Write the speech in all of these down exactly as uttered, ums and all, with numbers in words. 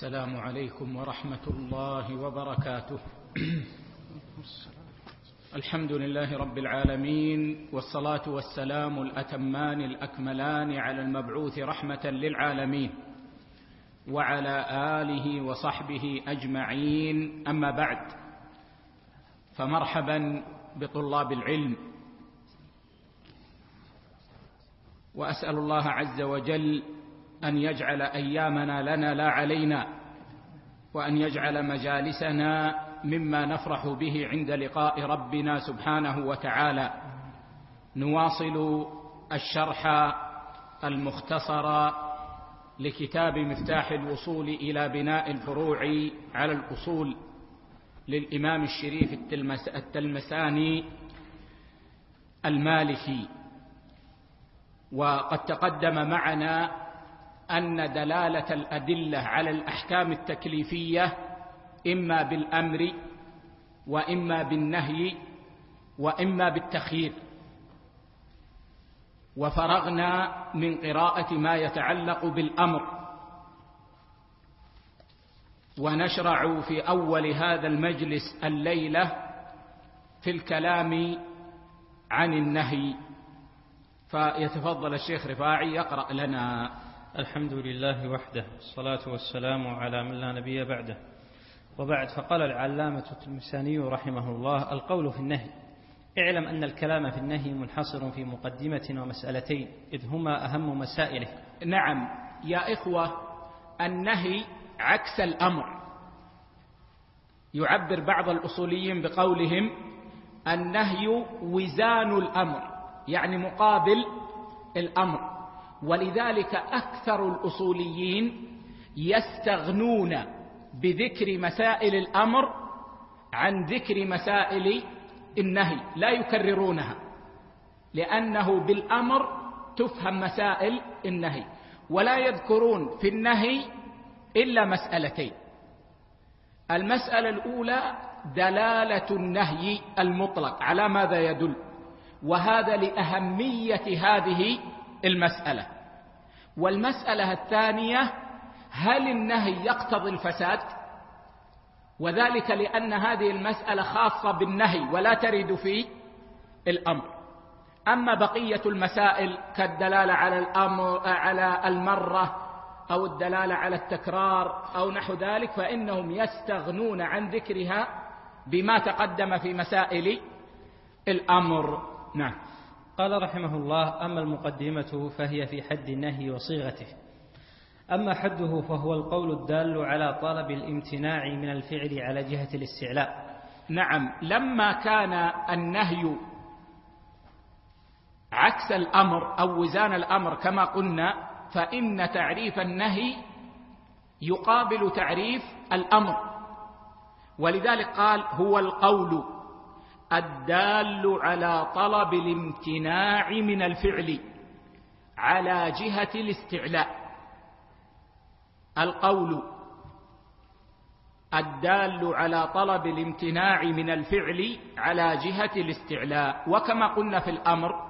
السلام عليكم ورحمة الله وبركاته. الحمد لله رب العالمين، والصلاة والسلام الأتمان الأكملان على المبعوث رحمة للعالمين وعلى آله وصحبه أجمعين، أما بعد، فمرحبا بطلاب العلم، وأسأل الله عز وجل أن يجعل أيامنا لنا لا علينا، وأن يجعل مجالسنا مما نفرح به عند لقاء ربنا سبحانه وتعالى. نواصل الشرح المختصر لكتاب مفتاح الوصول إلى بناء الفروع على الأصول للإمام الشريف التلمساني المالكي. وقد تقدم معنا أن دلالة الأدلة على الأحكام التكليفية إما بالأمر وإما بالنهي وإما بالتخيير، وفرغنا من قراءة ما يتعلق بالأمر، ونشرع في أول هذا المجلس الليلة في الكلام عن النهي، فيتفضل الشيخ رفاعي يقرأ لنا. الحمد لله وحده، الصلاة والسلام على من لا نبي بعده، وبعد. فقال العلامة التلمساني رحمه الله: القول في النهي. اعلم أن الكلام في النهي منحصر في مقدمة ومسألتين، إذ هما أهم مسائله. نعم يا إخوة، النهي عكس الأمر. يعبر بعض الأصوليين بقولهم: النهي وزان الأمر، يعني مقابل الأمر. ولذلك أكثر الأصوليين يستغنون بذكر مسائل الأمر عن ذكر مسائل النهي، لا يكررونها، لأنه بالأمر تفهم مسائل النهي، ولا يذكرون في النهي إلا مسألتين. المسألة الأولى دلالة النهي المطلق، على ماذا يدل، وهذا لأهمية هذه المسألة. والمسألة الثانية: هل النهي يقتضي الفساد؟ وذلك لأن هذه المسألة خاصة بالنهي ولا ترد في الأمر. أما بقية المسائل كالدلالة على الأمر على المرة أو الدلالة على التكرار أو نحو ذلك، فإنهم يستغنون عن ذكرها بما تقدم في مسائل الأمر. نعم. قال رحمه الله: أما المقدمة فهي في حد النهي وصيغته. أما حده فهو القول الدال على طلب الامتناع من الفعل على جهة الاستعلاء. نعم، لما كان النهي عكس الأمر أو وزان الأمر كما قلنا، فإن تعريف النهي يقابل تعريف الأمر، ولذلك قال: هو القول الدال على طلب الامتناع من الفعل على جهة الاستعلاء. القول الدال على طلب الامتناع من الفعل على جهة الاستعلاء. وكما قلنا في الأمر،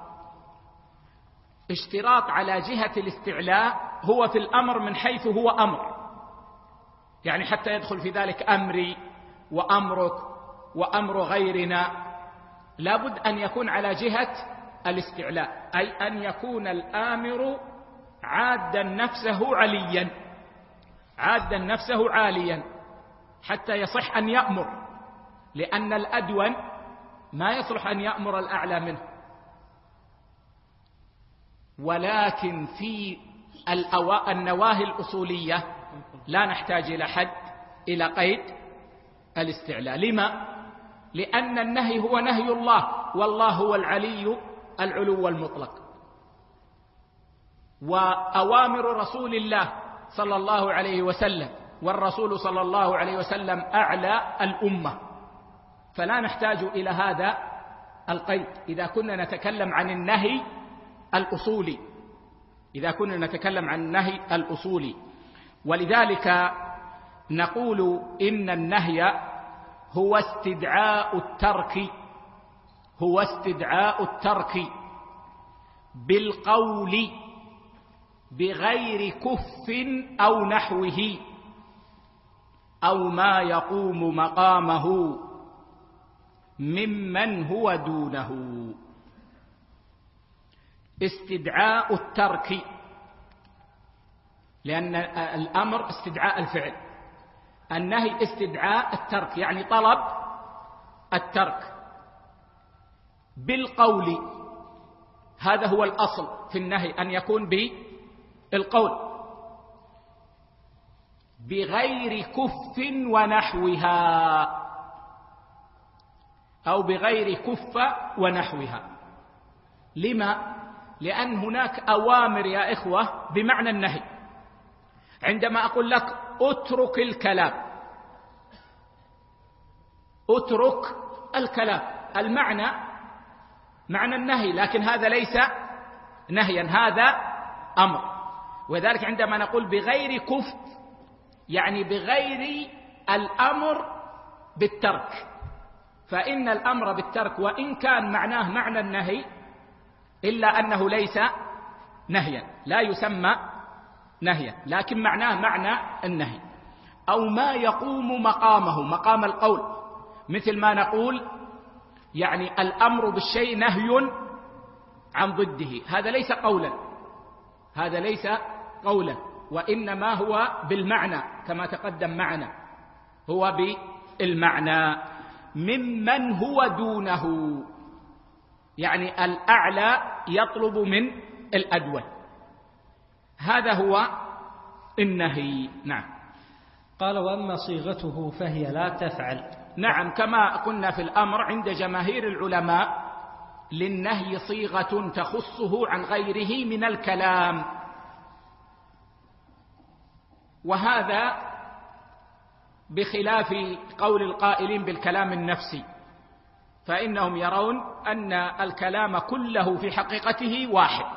اشتراط على جهة الاستعلاء هو في الأمر من حيث هو أمر، يعني حتى يدخل في ذلك أمري وأمرك وأمر غيرنا، لابد أن يكون على جهة الاستعلاء، أي أن يكون الآمر عادا نفسه عليا، عادا نفسه عاليا، حتى يصح أن يأمر، لأن الأدون ما يصلح أن يأمر الأعلى منه. ولكن في النواهي الأصولية لا نحتاج إلى حد إلى قيد الاستعلاء. لما؟ لأن النهي هو نهي الله، والله هو العلي العلو المطلق، وأوامر رسول الله صلى الله عليه وسلم، والرسول صلى الله عليه وسلم أعلى الأمة، فلا نحتاج إلى هذا القيد إذا كنا نتكلم عن النهي الأصولي، إذا كنا نتكلم عن النهي الأصولي. ولذلك نقول إن النهي هو استدعاء الترك، هو استدعاء الترك بالقول بغير كف أو نحوه، أو ما يقوم مقامه ممن هو دونه. استدعاء الترك، لأن الأمر استدعاء الفعل، النهي استدعاء الترك يعني طلب الترك بالقول. هذا هو الأصل في النهي، أن يكون بالقول بغير كف ونحوها، أو بغير كف ونحوها. لما؟ لأن هناك أوامر يا إخوة بمعنى النهي. عندما أقول لك اترك الكلام، اترك الكلام، المعنى معنى النهي، لكن هذا ليس نهيا، هذا أمر. وذلك عندما نقول بغير كف يعني بغير الأمر بالترك، فإن الأمر بالترك وإن كان معناه معنى النهي إلا أنه ليس نهيا، لا يسمى نهيا، لكن معناه معنى النهي. أو ما يقوم مقامه، مقام القول، مثل ما نقول يعني الأمر بالشيء نهي عن ضده، هذا ليس قولا، هذا ليس قولا، وإنما هو بالمعنى كما تقدم معنا، هو بالمعنى. ممن هو دونه يعني الأعلى يطلب من الأدون، هذا هو النهي. نعم. قال وأما صيغته فهي لا تفعل. نعم، كما قلنا في الأمر عند جماهير العلماء للنهي صيغة تخصه عن غيره من الكلام، وهذا بخلاف قول القائلين بالكلام النفسي، فإنهم يرون أن الكلام كله في حقيقته واحد،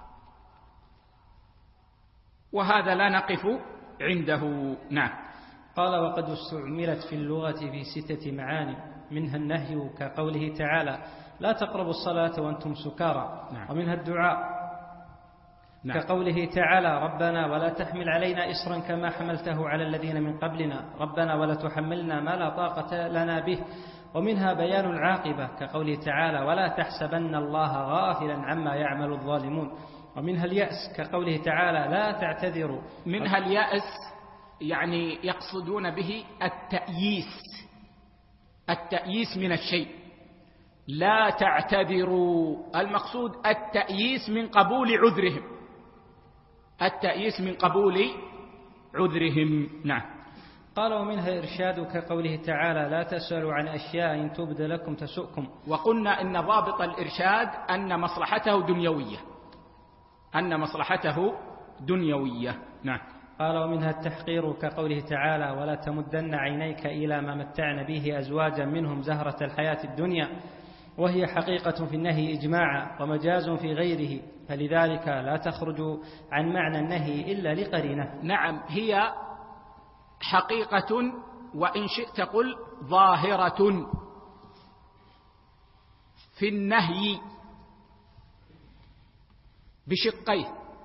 وهذا لا نقف عنده. نعم. قال وقد استعملت في اللغة في ستة معاني، منها النهي كقوله تعالى لا تقربوا الصلاة وأنتم سكارى. نعم. ومنها الدعاء. نعم. كقوله تعالى ربنا ولا تحمل علينا إصرا كما حملته على الذين من قبلنا ربنا ولا تحملنا ما لا طاقة لنا به. ومنها بيان العاقبة كقوله تعالى ولا تحسبن الله غافلا عما يعمل الظالمون. ومنها اليأس كقوله تعالى لا تعتذروا. منها اليأس يعني يقصدون به التأييس، التأييس من الشيء، لا تعتذروا، المقصود التأييس من قبول عذرهم، التأييس من قبول عذرهم. نعم. قال ومنها إرشاد كقوله تعالى لا تسألوا عن أشياء إن تبد لكم تسؤكم. وقلنا إن ضابط الإرشاد أن مصلحته دنيوية، أن مصلحته دنيوية. نعم. قال ومنها التحقير كقوله تعالى ولا تمدن عينيك إلى ما متعن به أزواجا منهم زهرة الحياة الدنيا، وهي حقيقة في النهي إجماعا ومجاز في غيره، فلذلك لا تخرج عن معنى النهي إلا لقرينة. نعم، هي حقيقة وإن شئت قل ظاهرة في النهي بشقيه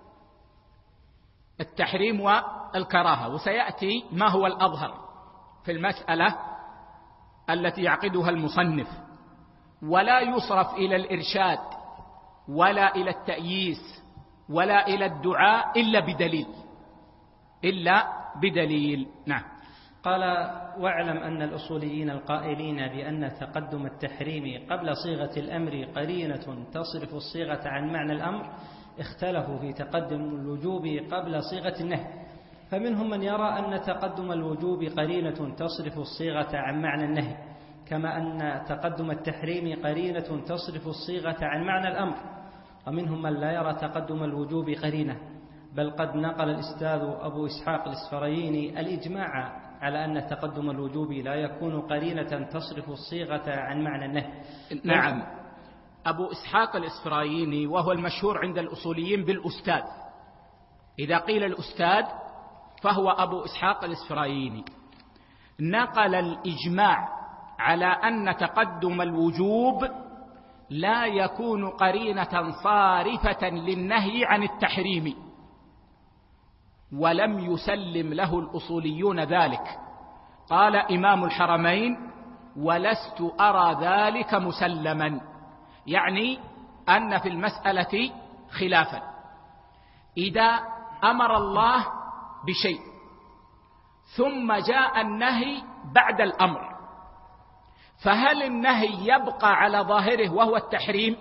التحريم والكراهة، وسيأتي ما هو الأظهر في المسألة التي يعقدها المصنف. ولا يصرف إلى الإرشاد ولا إلى التأييس ولا إلى الدعاء إلا بدليل، إلا بدليل. نعم. قال واعلم أن الأصوليين القائلين بأن تقدم التحريم قبل صيغة الأمر قرينة تصرف الصيغة عن معنى الأمر اختلفوا في تقدم الوجوب قبل صيغة النهي، فمنهم من يرى أن تقدم الوجوب قرينة تصرف الصيغة عن معنى النهي، كما أن تقدم التحريم قرينة تصرف الصيغة عن معنى الأمر. ومنهم من لا يرى تقدم الوجوب قرينة، بل قد نقل الأستاذ أبو إسحاق الإسفرايني الإجماع على أن تقدم الوجوب لا يكون قرينة تصرف الصيغة عن معنى النهي. نعم. أبو إسحاق الإسفرايني وهو المشهور عند الأصوليين بالأستاذ، إذا قيل الأستاذ فهو أبو إسحاق الإسفرايني، نقل الإجماع على أن تقدم الوجوب لا يكون قرينة صارفة للنهي عن التحريم، ولم يسلم له الأصوليون ذلك، قال إمام الحرمين: ولست أرى ذلك مسلما، يعني أن في المسألة خلافا. إذا أمر الله بشيء ثم جاء النهي بعد الأمر، فهل النهي يبقى على ظاهره وهو التحريم،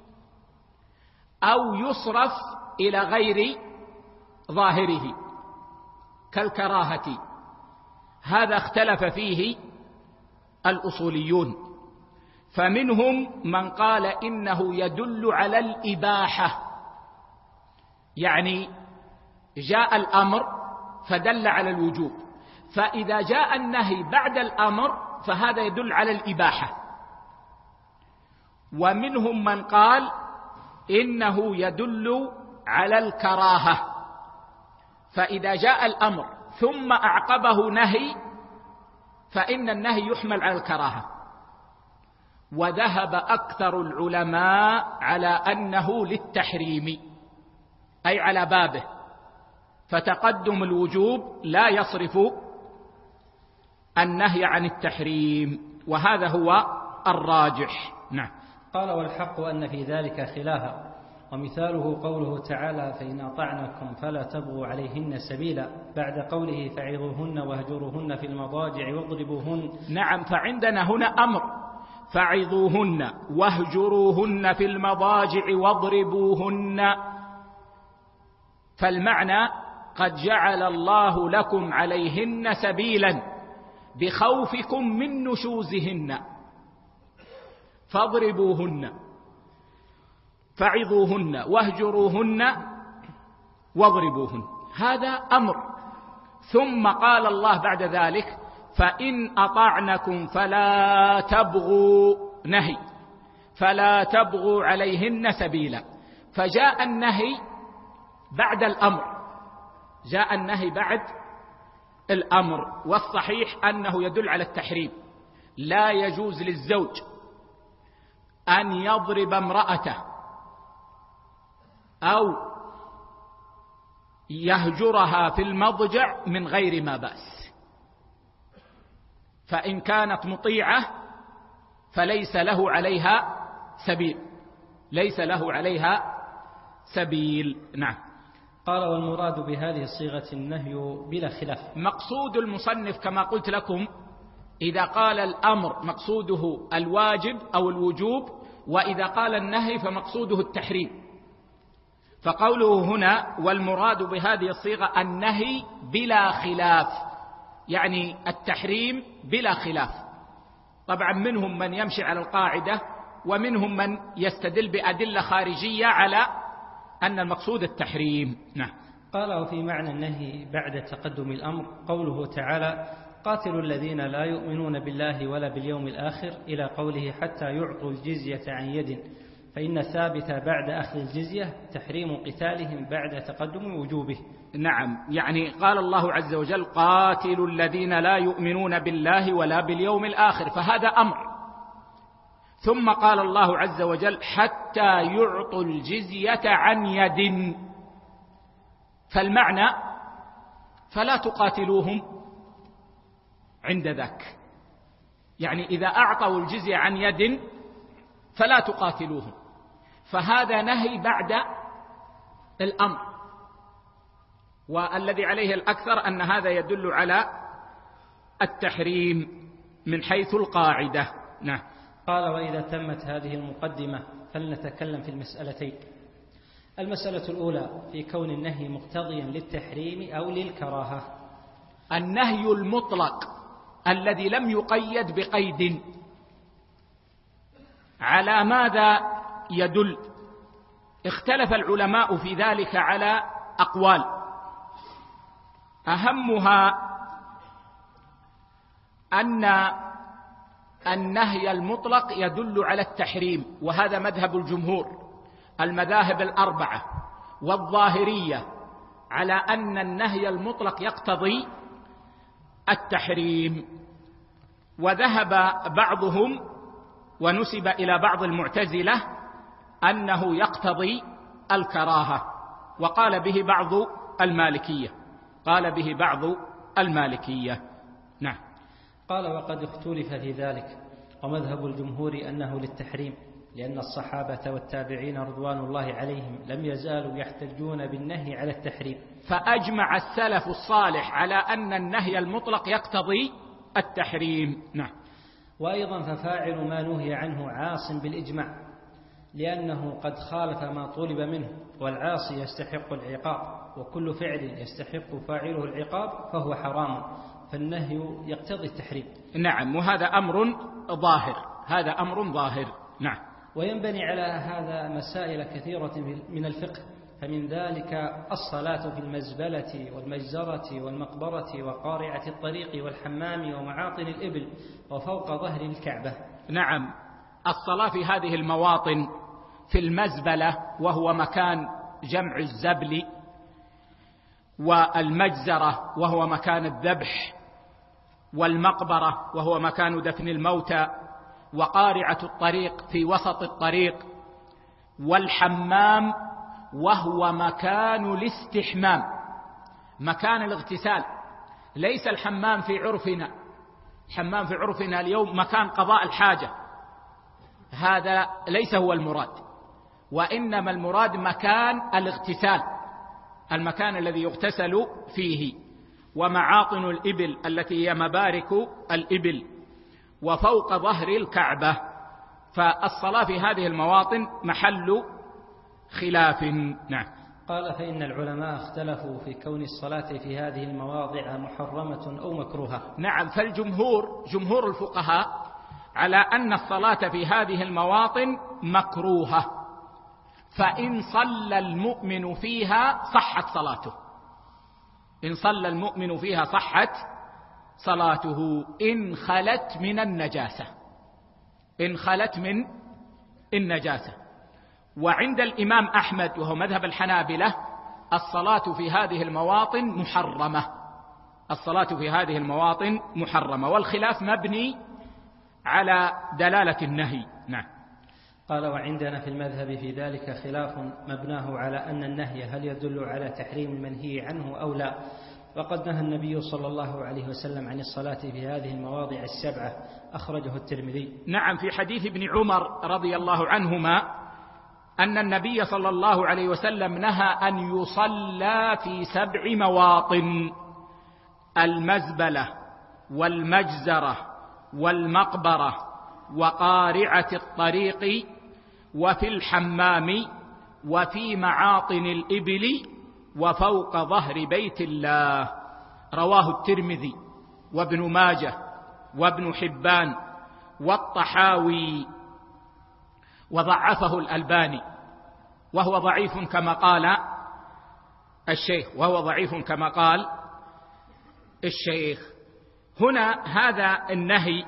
أو يصرف إلى غير ظاهره كالكراهة؟ هذا اختلف فيه الأصوليون، فمنهم من قال إنه يدل على الإباحة، يعني جاء الأمر فدل على الوجوب، فإذا جاء النهي بعد الأمر فهذا يدل على الإباحة. ومنهم من قال إنه يدل على الكراهة، فإذا جاء الأمر ثم أعقبه نهي فإن النهي يحمل على الكراهة. وذهب أكثر العلماء على أنه للتحريم، أي على بابه، فتقدم الوجوب لا يصرف النهي عن التحريم، وهذا هو الراجح. نعم. قال: والحق أن في ذلك خلافا، ومثاله قوله تعالى: فإن أطعنكم فلا تبغوا عليهن سبيلا، بعد قوله: فعظوهن واهجروهن في المضاجع واضربوهن. نعم، فعندنا هنا أمر: فعظوهن واهجروهن في المضاجع واضربوهن، فالمعنى قد جعل الله لكم عليهن سبيلا بخوفكم من نشوزهن فاضربوهن، فعظوهن واهجروهن واضربوهن، هذا أمر. ثم قال الله بعد ذلك: فإن أطعنكم فلا تبغوا، نهي، فلا تبغوا عليهن سبيلا، فجاء النهي بعد الأمر، جاء النهي بعد الأمر. والصحيح أنه يدل على التحريم، لا يجوز للزوج أن يضرب امرأته أو يهجرها في المضجع من غير ما بأس، فإن كانت مطيعة فليس له عليها سبيل، ليس له عليها سبيل. نعم. قال: والمراد بهذه الصيغة النهي بلا خلاف. مقصود المصنف كما قلت لكم، إذا قال الأمر مقصوده الواجب أو الوجوب، وإذا قال النهي فمقصوده التحريم. فقوله هنا: والمراد بهذه الصيغة النهي بلا خلاف، يعني التحريم بلا خلاف. طبعا منهم من يمشي على القاعدة، ومنهم من يستدل بأدلة خارجية على أن المقصود التحريم. نعم. قال: وفي معنى النهي بعد تقدم الأمر قوله تعالى: قاتلوا الذين لا يؤمنون بالله ولا باليوم الآخر، إلى قوله: حتى يعطوا الجزية عن يد، فإن ثابت بعد أخذ الجزية تحريم قتالهم بعد تقدم وجوبه. نعم، يعني قال الله عز وجل: قاتلوا الذين لا يؤمنون بالله ولا باليوم الآخر، فهذا أمر. ثم قال الله عز وجل: حتى يعطوا الجزية عن يد، فالمعنى فلا تقاتلوهم عند ذاك، يعني إذا أعطوا الجزية عن يد فلا تقاتلوهم، فهذا نهي بعد الأمر. والذي عليه الأكثر أن هذا يدل على التحريم من حيث القاعدة. نعم. قال: وإذا تمت هذه المقدمة فلنتكلم في المسألتين. المسألة الأولى في كون النهي مقتضيا للتحريم أو للكراهة. النهي المطلق الذي لم يقيد بقيد على ماذا يدل؟ اختلف العلماء في ذلك على أقوال، أهمها أن النهي المطلق يدل على التحريم، وهذا مذهب الجمهور، المذاهب الأربعة والظاهرية، على أن النهي المطلق يقتضي التحريم. وذهب بعضهم ونسب إلى بعض المعتزلة أنه يقتضي الكراهة، وقال به بعض المالكية، قال به بعض المالكية. نعم. قال: وقد اختلف في ذلك، ومذهب الجمهور أنه للتحريم، لأن الصحابة والتابعين رضوان الله عليهم لم يزالوا يحتجون بالنهي على التحريم. فأجمع السلف الصالح على أن النهي المطلق يقتضي التحريم. نعم. وأيضا ففاعل ما نهي عنه عاص بالإجماع، لأنه قد خالف ما طلب منه، والعاصي يستحق العقاب، وكل فعل يستحق فاعله العقاب فهو حرام، فالنهي يقتضي التحريم. نعم، وهذا أمر ظاهر، هذا أمر ظاهر. نعم. وينبني على هذا مسائل كثيرة من الفقه، فمن ذلك الصلاة في المزبلة والمجزرة والمقبرة وقارعة الطريق والحمام ومعاطن الإبل وفوق ظهر الكعبة. نعم، الصلاة في هذه المواطن، في المزبلة وهو مكان جمع الزبل، والمجزرة وهو مكان الذبح، والمقبرة وهو مكان دفن الموتى، وقارعة الطريق في وسط الطريق، والحمام وهو مكان الاستحمام، مكان الاغتسال، ليس الحمام في عرفنا، الحمام في عرفنا اليوم مكان قضاء الحاجة، هذا ليس هو المراد، وإنما المراد مكان الاغتسال، المكان الذي يغتسل فيه، ومعاطن الإبل التي هي مبارك الإبل، وفوق ظهر الكعبة. فالصلاة في هذه المواطن محل خلاف. نعم. قال: فإن العلماء اختلفوا في كون الصلاة في هذه المواضع محرمة أو مكروهة. نعم، فالجمهور جمهور الفقهاء على أن الصلاة في هذه المواطن مكروهة، فإن صلى المؤمن فيها صحت صلاته، إن صلى المؤمن فيها صحت صلاته، إن خلت من النجاسة، إن خلت من النجاسة. وعند الإمام أحمد وهو مذهب الحنابلة الصلاة في هذه المواطن محرمة، الصلاة في هذه المواطن محرمة، والخلاف مبني على دلالة النهي. نعم. قال: وعندنا في المذهب في ذلك خلاف مبناه على أن النهي هل يدل على تحريم المنهي عنه أو لا، وقد نهى النبي صلى الله عليه وسلم عن الصلاة في هذه المواضع السبعة، أخرجه الترمذي. نعم، في حديث ابن عمر رضي الله عنهما أن النبي صلى الله عليه وسلم نهى أن يصلى في سبع مواطن: المزبلة والمجزرة والمقبرة وقارعة الطريق وفي الحمام وفي معاطن الإبل وفوق ظهر بيت الله. رواه الترمذي وابن ماجه وابن حبان والطحاوي، وضعفه الألباني، وهو ضعيف كما قال الشيخ وهو ضعيف كما قال الشيخ. هنا هذا النهي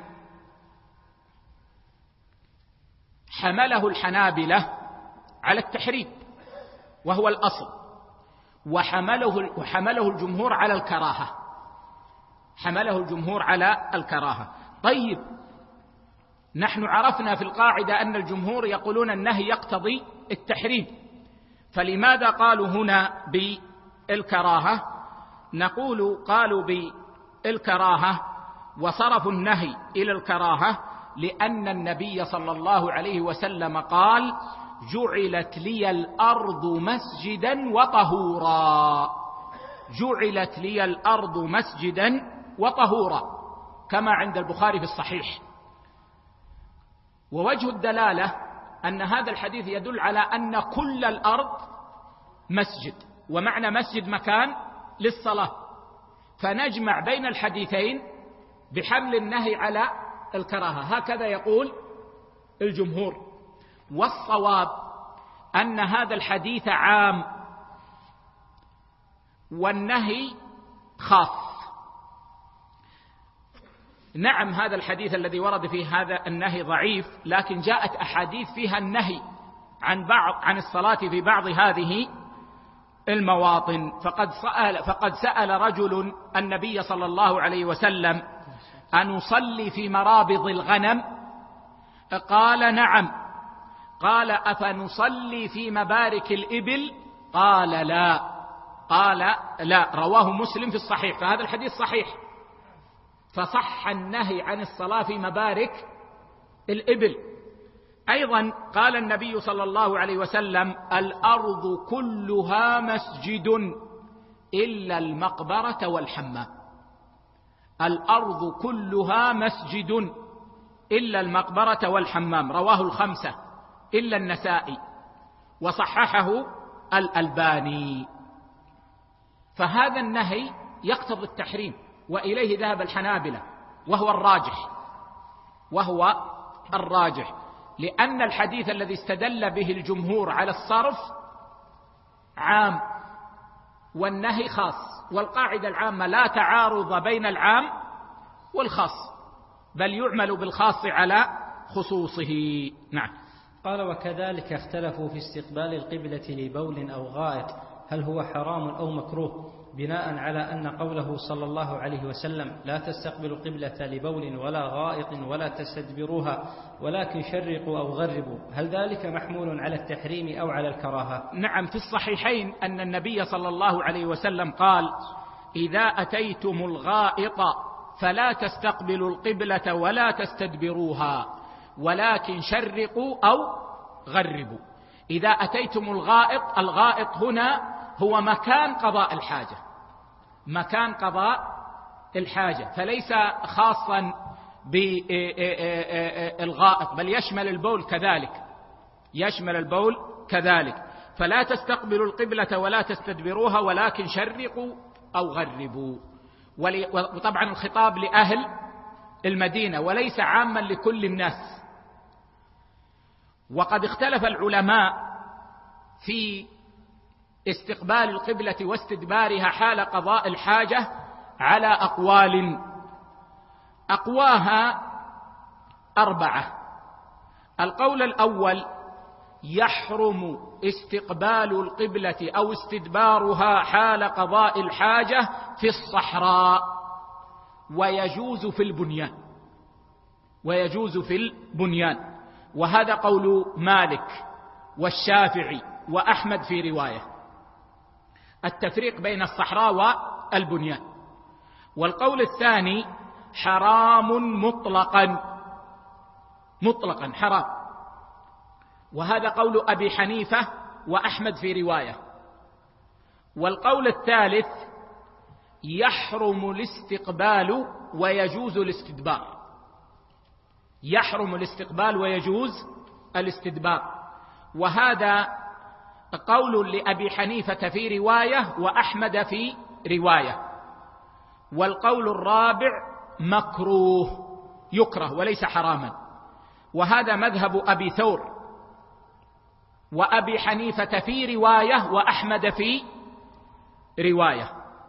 حمله الحنابلة على التحريم وهو الأصل، وحمله وحمله الجمهور على الكراهة، حمله الجمهور على الكراهة. طيب، نحن عرفنا في القاعدة أن الجمهور يقولون النهي يقتضي التحريم، فلماذا قالوا هنا بالكراهة؟ نقول قالوا بالكراهة وصرفوا النهي إلى الكراهة لأن النبي صلى الله عليه وسلم قال: جعلت لي الأرض مسجدا وطهورا، جعلت لي الأرض مسجدا وطهورا، كما عند البخاري في الصحيح. ووجه الدلالة أن هذا الحديث يدل على أن كل الأرض مسجد، ومعنى مسجد مكان للصلاة، فنجمع بين الحديثين بحمل النهي على الكراهة، هكذا يقول الجمهور. والصواب أن هذا الحديث عام والنهي خاص. نعم، هذا الحديث الذي ورد فيه هذا النهي ضعيف، لكن جاءت أحاديث فيها النهي عن بعض عن الصلاة في بعض هذه المواطن. فقد سأل فقد سأل رجل النبي صلى الله عليه وسلم: أن نصلي في مرابض الغنم؟ قال: نعم. قال: أفنصلي في مبارك الإبل؟ قال: لا. قال: لا. رواه مسلم في الصحيح، فهذا الحديث صحيح، فصح النهي عن الصلاة في مبارك الإبل. أيضا قال النبي صلى الله عليه وسلم: الأرض كلها مسجد إلا المقبرة والحمام. الأرض كلها مسجد إلا المقبرة والحمام، رواه الخمسة إلا النسائي، وصححه الألباني. فهذا النهي يقتضي التحريم، وإليه ذهب الحنابلة، وهو الراجح وهو الراجح لأن الحديث الذي استدل به الجمهور على الصرف عام والنهي خاص، والقاعدة العامة لا تعارض بين العام والخاص، بل يعمل بالخاص على خصوصه. نعم. قال: وكذلك اختلفوا في استقبال القبلة لبول أو غائط، هل هو حرام أو مكروه، بناء على أن قوله صلى الله عليه وسلم: لا تستقبلوا القبلة لبول ولا غائط ولا تستدبروها ولكن شرقوا أو غربوا، هل ذلك محمول على التحريم أو على الكراهة؟ نعم، في الصحيحين أن النبي صلى الله عليه وسلم قال: إذا أتيتم الغائط فلا تستقبلوا القبلة ولا تستدبروها ولكن شرقوا أو غربوا. إذا أتيتم الغائط، الغائط هنا هو مكان قضاء الحاجة، مكان قضاء الحاجة، فليس خاصا بالغائط، بل يشمل البول كذلك، يشمل البول كذلك. فلا تستقبلوا القبلة ولا تستدبروها ولكن شرقوا أو غربوا. وطبعا الخطاب لأهل المدينة وليس عاما لكل الناس. وقد اختلف العلماء في استقبال القبلة واستدبارها حال قضاء الحاجة على أقوال، أقواها أربعة. القول الأول: يحرم استقبال القبلة أو استدبارها حال قضاء الحاجة في الصحراء، ويجوز في البنيان، ويجوز في البنيان، وهذا قول مالك والشافعي وأحمد في رواية، التفريق بين الصحراء والبنيان. والقول الثاني: حرام مطلقا، مطلقا حرام، وهذا قول أبي حنيفة وأحمد في رواية. والقول الثالث: يحرم الاستقبال ويجوز الاستدبار، يحرم الاستقبال ويجوز الاستدبار، وهذا قول لأبي حنيفة في رواية وأحمد في رواية. والقول الرابع: مكروه، يكره وليس حراما، وهذا مذهب أبي ثور وأبي حنيفة في رواية وأحمد في رواية.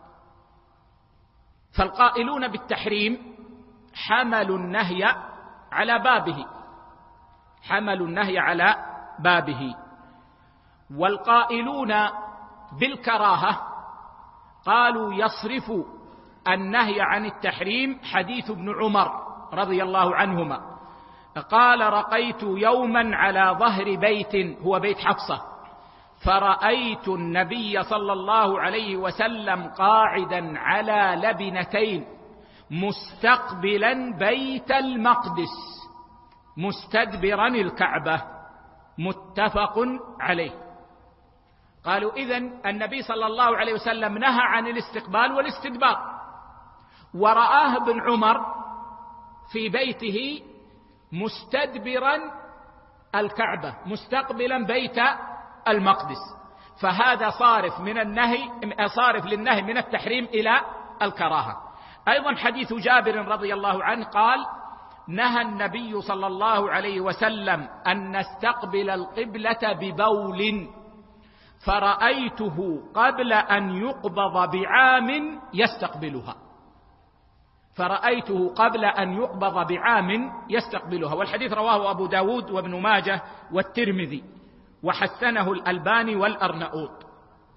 فالقائلون بالتحريم حملوا النهي على بابه، حملوا النهي على بابه. والقائلون بالكراهة قالوا يصرف النهي عن التحريم حديث ابن عمر رضي الله عنهما، قال: رقيت يوما على ظهر بيت، هو بيت حفصة، فرأيت النبي صلى الله عليه وسلم قاعدا على لبنتين مستقبلا بيت المقدس مستدبرا الكعبة، متفق عليه. قالوا إذن النبي صلى الله عليه وسلم نهى عن الاستقبال والاستدبار، ورآه ابن عمر في بيته مستدبرا الكعبة مستقبلا بيت المقدس، فهذا صارف من النهي، صارف للنهي من التحريم إلى الكراهة. أيضا حديث جابر رضي الله عنه قال: نهى النبي صلى الله عليه وسلم أن نستقبل القبلة ببول، فرأيته قبل أن يقبض بعام يستقبلها، فرأيته قبل أن يقبض بعام يستقبلها. والحديث رواه أبو داود وابن ماجه والترمذي، وحسنه الألباني والأرنؤوط.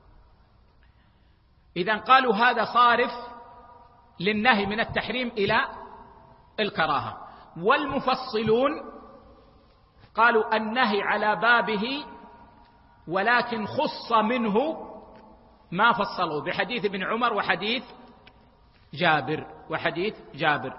إذن قالوا هذا صارف للنهي من التحريم إلى الكراهة. والمفصلون قالوا النهي على بابه، ولكن خص منه ما فصلوا بحديث ابن عمر وحديث جابر وحديث جابر.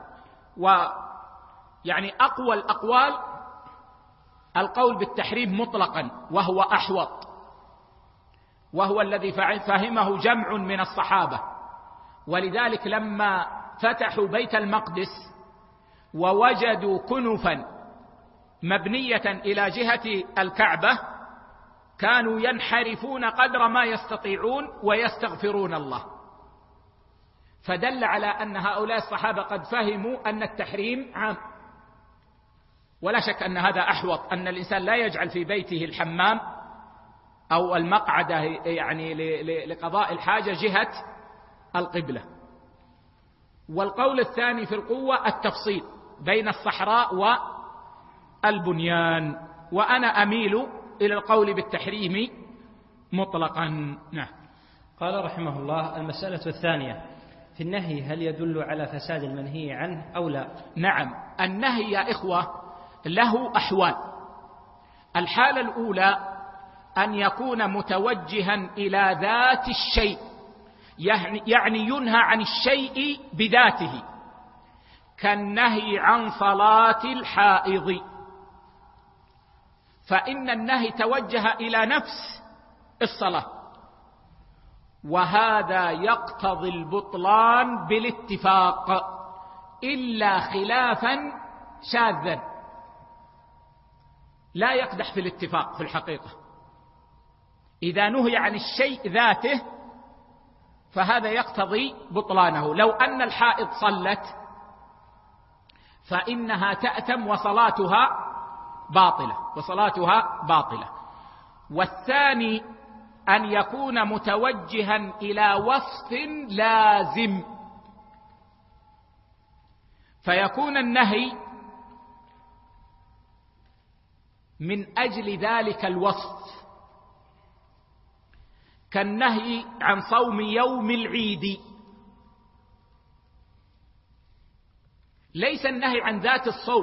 ويعني أقوى الأقوال القول بالتحريم مطلقا، وهو أحوط، وهو الذي فهمه جمع من الصحابة. ولذلك لما فتحوا بيت المقدس ووجدوا كنفا مبنية إلى جهة الكعبة كانوا ينحرفون قدر ما يستطيعون ويستغفرون الله، فدل على أن هؤلاء الصحابة قد فهموا أن التحريم عام. ولا شك أن هذا أحوط، أن الإنسان لا يجعل في بيته الحمام أو المقعدة يعني لقضاء الحاجة جهة القبلة. والقول الثاني في القوة التفصيل بين الصحراء والبنيان، وأنا أميل إلى القول بالتحريم مطلقا. نعم. قال رحمه الله: المسألة الثانية في النهي هل يدل على فساد المنهي عنه أو لا؟ نعم، النهي يا إخوة له أحوال. الحالة الأولى أن يكون متوجها إلى ذات الشيء، يعني ينهى عن الشيء بذاته، كالنهي عن صلاة الحائض، فإن النهي توجه إلى نفس الصلاة، وهذا يقتضي البطلان بالاتفاق إلا خلافا شاذا لا يقدح في الاتفاق. في الحقيقة إذا نهي عن الشيء ذاته فهذا يقتضي بطلانه. لو أن الحائض صلت فإنها تأثم وصلاتها باطلة وصلاتها باطلة. والثاني أن يكون متوجها إلى وصف لازم، فيكون النهي من أجل ذلك الوصف، كالنهي عن صوم يوم العيد، ليس النهي عن ذات الصوم،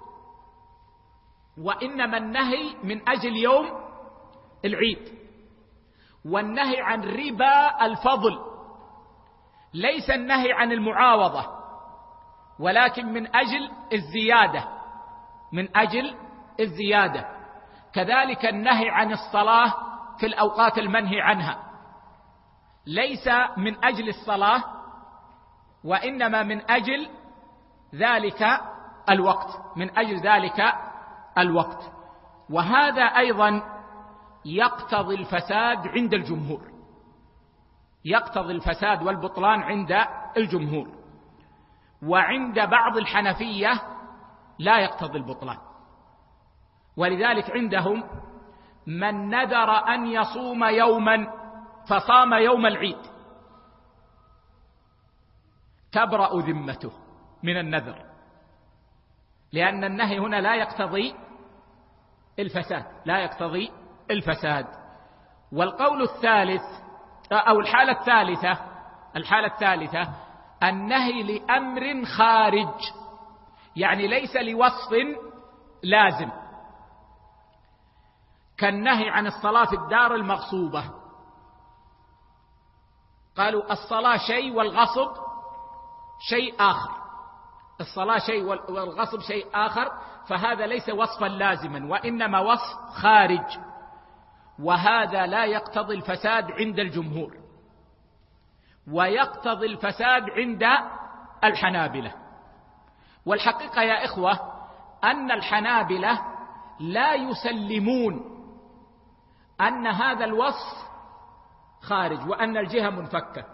وإنما النهي من أجل يوم العيد. والنهي عن ربا الفضل ليس النهي عن المعاوضة، ولكن من أجل الزيادة، من أجل الزيادة. كذلك النهي عن الصلاة في الأوقات المنهي عنها ليس من أجل الصلاة، وإنما من أجل ذلك الوقت، من أجل ذلك الوقت. وهذا أيضا يقتضي الفساد عند الجمهور، يقتضي الفساد والبطلان عند الجمهور. وعند بعض الحنفية لا يقتضي البطلان، ولذلك عندهم من نذر أن يصوم يوما فصام يوم العيد تبرأ ذمته من النذر، لأن النهي هنا لا يقتضي الفساد، لا يقتضي الفساد. والقول الثالث أو الحالة الثالثة الحالة الثالثة النهي لأمر خارج، يعني ليس لوصف لازم، كالنهي عن الصلاة في الدار المغصوبة. قالوا الصلاة شيء والغصب شيء آخر، الصلاة شيء والغصب شيء آخر، فهذا ليس وصفا لازما وإنما وصف خارج، وهذا لا يقتضي الفساد عند الجمهور، ويقتضي الفساد عند الحنابلة. والحقيقة يا إخوة أن الحنابلة لا يسلمون أن هذا الوصف خارج وأن الجهة منفكة،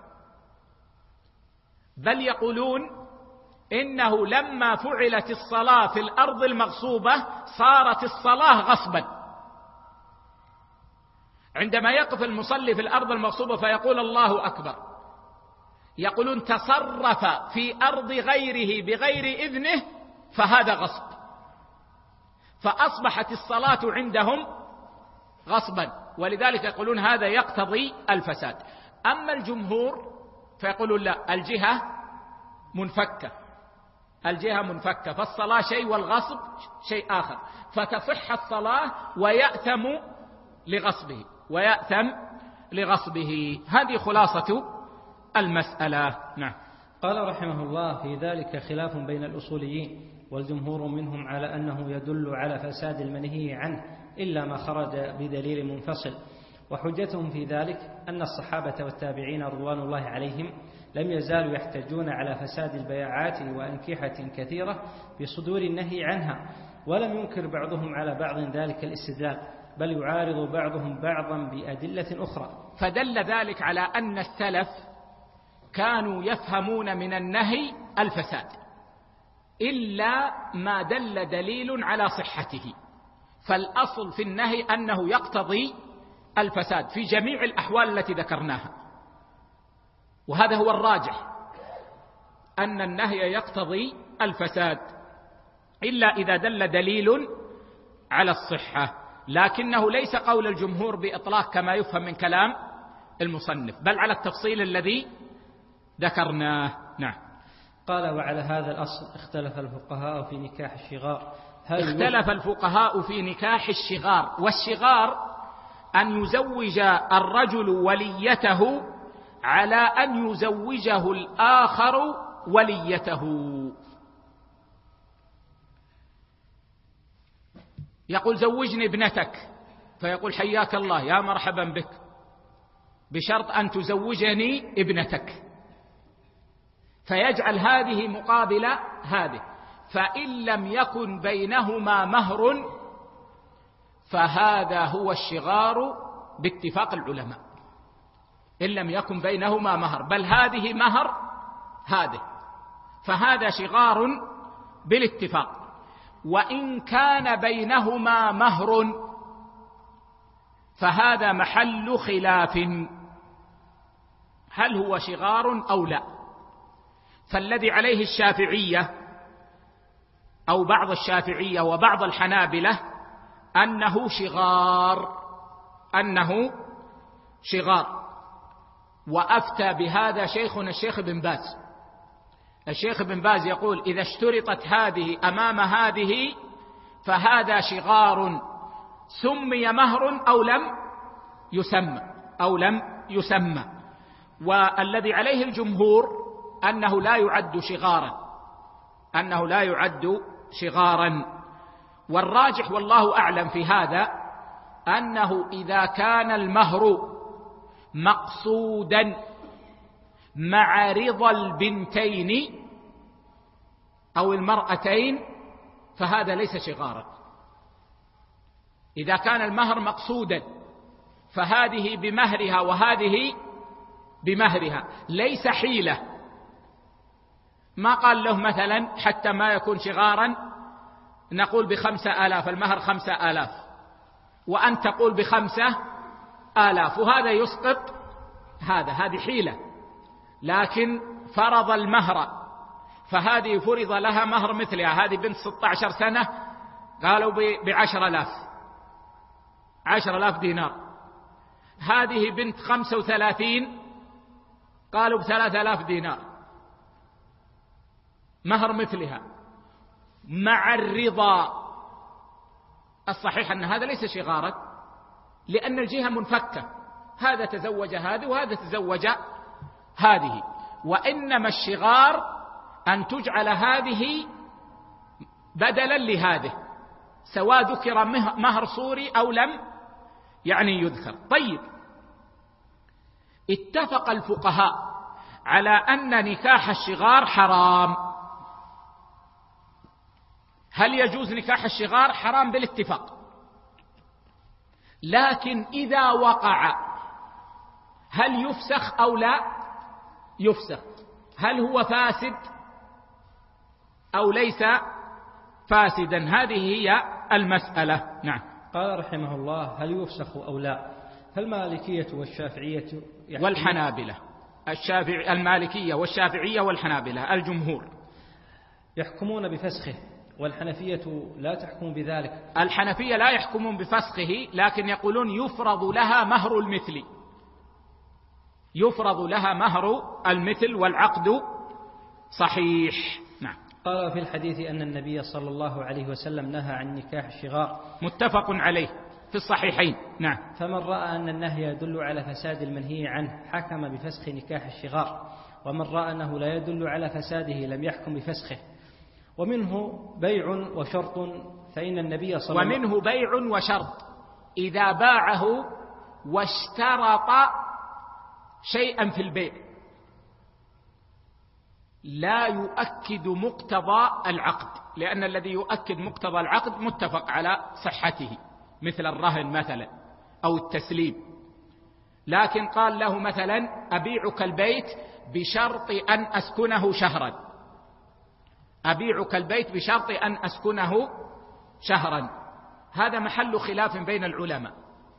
بل يقولون إنه لما فعلت الصلاة في الأرض المغصوبة صارت الصلاة غصبا. عندما يقف المصلي في الأرض المغصوبة فيقول الله أكبر، يقولون تصرف في أرض غيره بغير إذنه فهذا غصب، فأصبحت الصلاة عندهم غصبا، ولذلك يقولون هذا يقتضي الفساد. أما الجمهور فيقولون لا، الجهة منفكة، الجهة منفكة، فالصلاة شيء والغصب شيء آخر، فتصح الصلاة ويأثم لغصبه ويأثم لغصبه. هذه خلاصة المسألة. نعم. قال رحمه الله: في ذلك خلاف بين الأصوليين، والجمهور منهم على أنه يدل على فساد المنهي عنه إلا ما خرج بدليل منفصل. وحجتهم في ذلك أن الصحابة والتابعين رضوان الله عليهم لم يزالوا يحتجون على فساد البيعات وأنكحة كثيرة بصدور النهي عنها، ولم ينكر بعضهم على بعض ذلك الاستدلال، بل يعارض بعضهم بعضا بأدلة أخرى. فدل ذلك على أن السلف كانوا يفهمون من النهي الفساد إلا ما دل دليل على صحته، فالأصل في النهي أنه يقتضي الفساد في جميع الأحوال التي ذكرناها، وهذا هو الراجح، أن النهي يقتضي الفساد إلا إذا دل دليل على الصحة، لكنه ليس قول الجمهور بإطلاق كما يفهم من كلام المصنف، بل على التفصيل الذي ذكرناه. نعم. قال: وعلى هذا الأصل اختلف الفقهاء في نكاح الشغار. هل اختلف الفقهاء في نكاح الشغار، والشغار أن يزوج الرجل وليته على أن يزوجه الآخر وليته. يقول: زوجني ابنتك، فيقول: حياك الله، يا مرحبا بك، بشرط أن تزوجني ابنتك، فيجعل هذه مقابل هذه، فإن لم يكن بينهما مهر فهذا هو الشغار باتفاق العلماء، إن لم يكن بينهما مهر، بل هذه مهر هذه، فهذا شغار بالاتفاق. وإن كان بينهما مهر فهذا محل خلاف، هل هو شغار أو لا؟ فالذي عليه الشافعية أو بعض الشافعية وبعض الحنابلة أنه شغار، أنه شغار، وأفتى بهذا شيخنا الشيخ بن باز. الشيخ بن باز يقول: إذا اشترطت هذه أمام هذه فهذا شغار سمي مهر أو لم يسمى أو لم يسمى. والذي عليه الجمهور أنه لا يعد شغارا، أنه لا يعد شغارا. والراجح والله أعلم في هذا أنه إذا كان المهر مقصودا مع رضا البنتين أو المرأتين فهذا ليس شغارا. إذا كان المهر مقصودا فهذه بمهرها وهذه بمهرها، ليس حيلة. ما قال له مثلا حتى ما يكون شغارا نقول بخمسة آلاف، المهر خمسة آلاف، وأن تقول بخمسة آلاف، وهذا يسقط هذا، هذه حيلة. لكن فرض المهر، فهذه فرض لها مهر مثلها، هذه بنت ستة عشر سنة قالوا بعشر آلاف، عشر آلاف دينار. هذه بنت خمسة وثلاثين قالوا بثلاثة آلاف دينار، مهر مثلها مع الرضا. الصحيح أن هذا ليس شغارا، لأن الجهة منفكة، هذا تزوج هذه وهذا تزوج هذه. وإنما الشغار أن تجعل هذه بدلا لهذه، سواء ذكر مهر صوري أو لم يعني يذكر. طيب، اتفق الفقهاء على أن نكاح الشغار حرام. هل يجوز نكاح الشغار؟ حرام بالاتفاق. لكن إذا وقع هل يفسخ أو لا يفسخ؟ هل هو فاسد أو ليس فاسدا؟ هذه هي المسألة. نعم. قال رحمه الله: هل يفسخ أو لا؟ فالمالكية والشافعية والحنابلة، الشافعي المالكية والشافعية والحنابلة الجمهور يحكمون بفسخه، والحنفية لا تحكم بذلك. الحنفية لا يحكمون بفسخه، لكن يقولون يفرض لها مهر المثل، يفرض لها مهر المثل والعقد صحيح. نعم. قال في الحديث أن النبي صلى الله عليه وسلم نهى عن نكاح الشغار، متفق عليه في الصحيحين. نعم. فمن رأى أن النهي يدل على فساد المنهي عنه حكم بفسخ نكاح الشغار، ومن رأى أنه لا يدل على فساده لم يحكم بفسخه. ومنه بيع وشرط، فإن النبي صلى الله عليه وسلم ومنه بيع وشرط إذا باعه واشترط شيئا في البيع لا يؤكد مقتضى العقد، لأن الذي يؤكد مقتضى العقد متفق على صحته، مثل الرهن مثلا أو التسليم. لكن قال له مثلا أبيعك البيت بشرط أن أسكنه شهرا، أبيعك البيت بشرط أن أسكنه شهرا، هذا محل خلاف بين العلماء.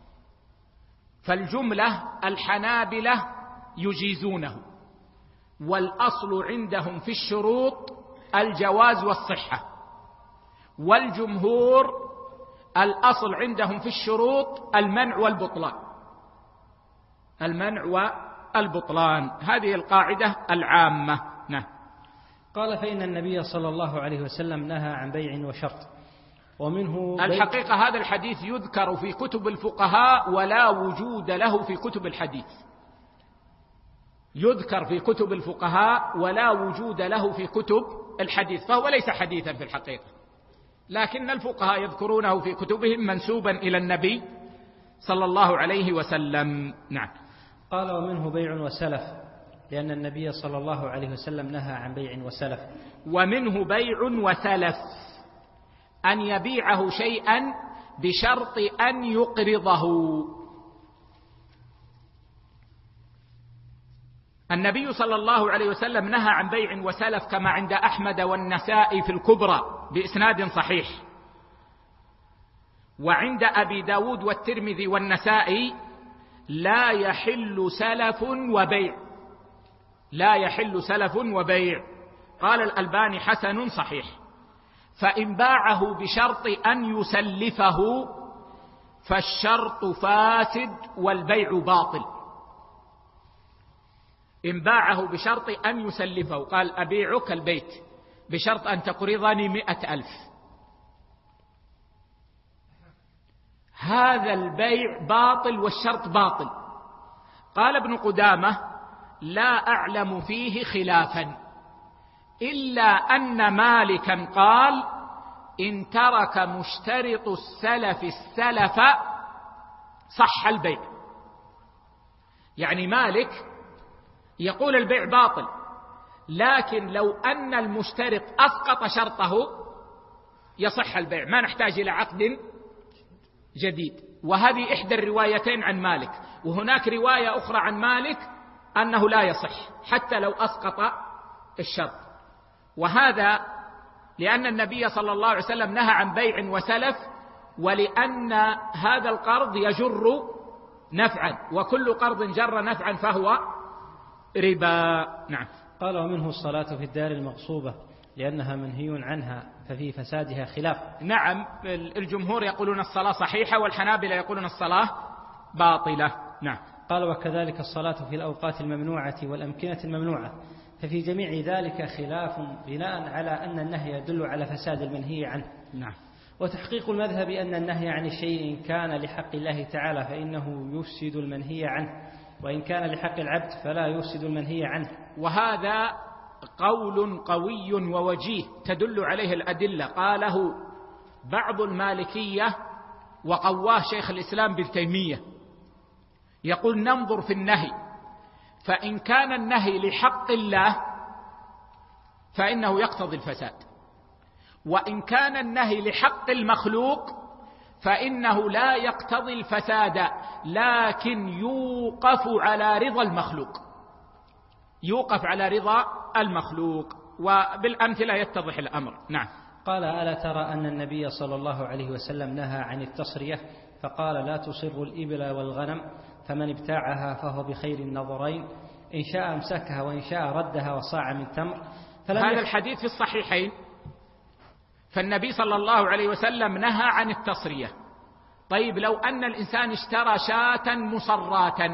فالجملة الحنابلة يجيزونه، والأصل عندهم في الشروط الجواز والصحة، والجمهور الأصل عندهم في الشروط المنع والبطلان، المنع والبطلان، هذه القاعدة العامة. نعم. قال فإن النبي صلى الله عليه وسلم نهى عن بيع وشرط. ومنه الحقيقة هذا الحديث يذكر في كتب الفقهاء ولا وجود له في كتب الحديث، يذكر في كتب الفقهاء ولا وجود له في كتب الحديث، فهو ليس حديثا في الحقيقة، لكن الفقهاء يذكرونه في كتبهم منسوبا إلى النبي صلى الله عليه وسلم. نعم. قال ومنه بيع وسلف، لأن النبي صلى الله عليه وسلم نهى عن بيع وسلف. ومنه بيع وسلف، أن يبيعه شيئا بشرط أن يقرضه. النبي صلى الله عليه وسلم نهى عن بيع وسلف كما عند أحمد والنسائي في الكبرى بإسناد صحيح، وعند أبي داود والترمذي والنسائي لا يحل سلف وبيع، لا يحل سلف وبيع. قال الألباني حسن صحيح. فإن باعه بشرط أن يسلفه فالشرط فاسد والبيع باطل. إن باعه بشرط أن يسلفه، قال أبيعك البيت بشرط أن تقرضني مئة ألف، هذا البيع باطل والشرط باطل. قال ابن قدامة لا أعلم فيه خلافا، إلا أن مالكا قال إن ترك مشترط السلف السلف صح البيع. يعني مالك يقول البيع باطل، لكن لو أن المشترط أسقط شرطه يصح البيع، ما نحتاج إلى عقد جديد. وهذه إحدى الروايتين عن مالك، وهناك رواية أخرى عن مالك أنه لا يصح حتى لو أسقط الشرط. وهذا لأن النبي صلى الله عليه وسلم نهى عن بيع وسلف، ولأن هذا القرض يجر نفعا، وكل قرض جر نفعا فهو ربا. نعم. قال ومنه الصلاة في الدار المغصوبة، لأنها منهي عنها ففي فسادها خلاف. نعم، الجمهور يقولون الصلاة صحيحة، والحنابلة يقولون الصلاة باطلة. نعم. قال وكذلك الصلاة في الأوقات الممنوعة والأمكنة الممنوعة، ففي جميع ذلك خلاف بناء على أن النهي يدل على فساد المنهي عنه. نعم. وتحقيق المذهب أن النهي عن الشيء إن كان لحق الله تعالى فإنه يفسد المنهي عنه، وإن كان لحق العبد فلا يفسد المنهي عنه. وهذا قول قوي ووجيه تدل عليه الأدلة، قاله بعض المالكية وقواه شيخ الإسلام ابن تيمية، يقول ننظر في النهي، فإن كان النهي لحق الله فإنه يقتضي الفساد، وإن كان النهي لحق المخلوق فإنه لا يقتضي الفساد، لكن يوقف على رضا المخلوق، يوقف على رضا المخلوق، وبالأمثلة يتضح الأمر. نعم. قال ألا ترى أن النبي صلى الله عليه وسلم نهى عن التصرية، فقال لا تصر الإبل والغنم، فمن ابتاعها فهو بخير النظرين، إن شاء امسكها وإن شاء ردها وصاع من تمر. هذا الحديث في الصحيحين، فالنبي صلى الله عليه وسلم نهى عن التصرية. طيب لو أن الإنسان اشترى شاة مصراة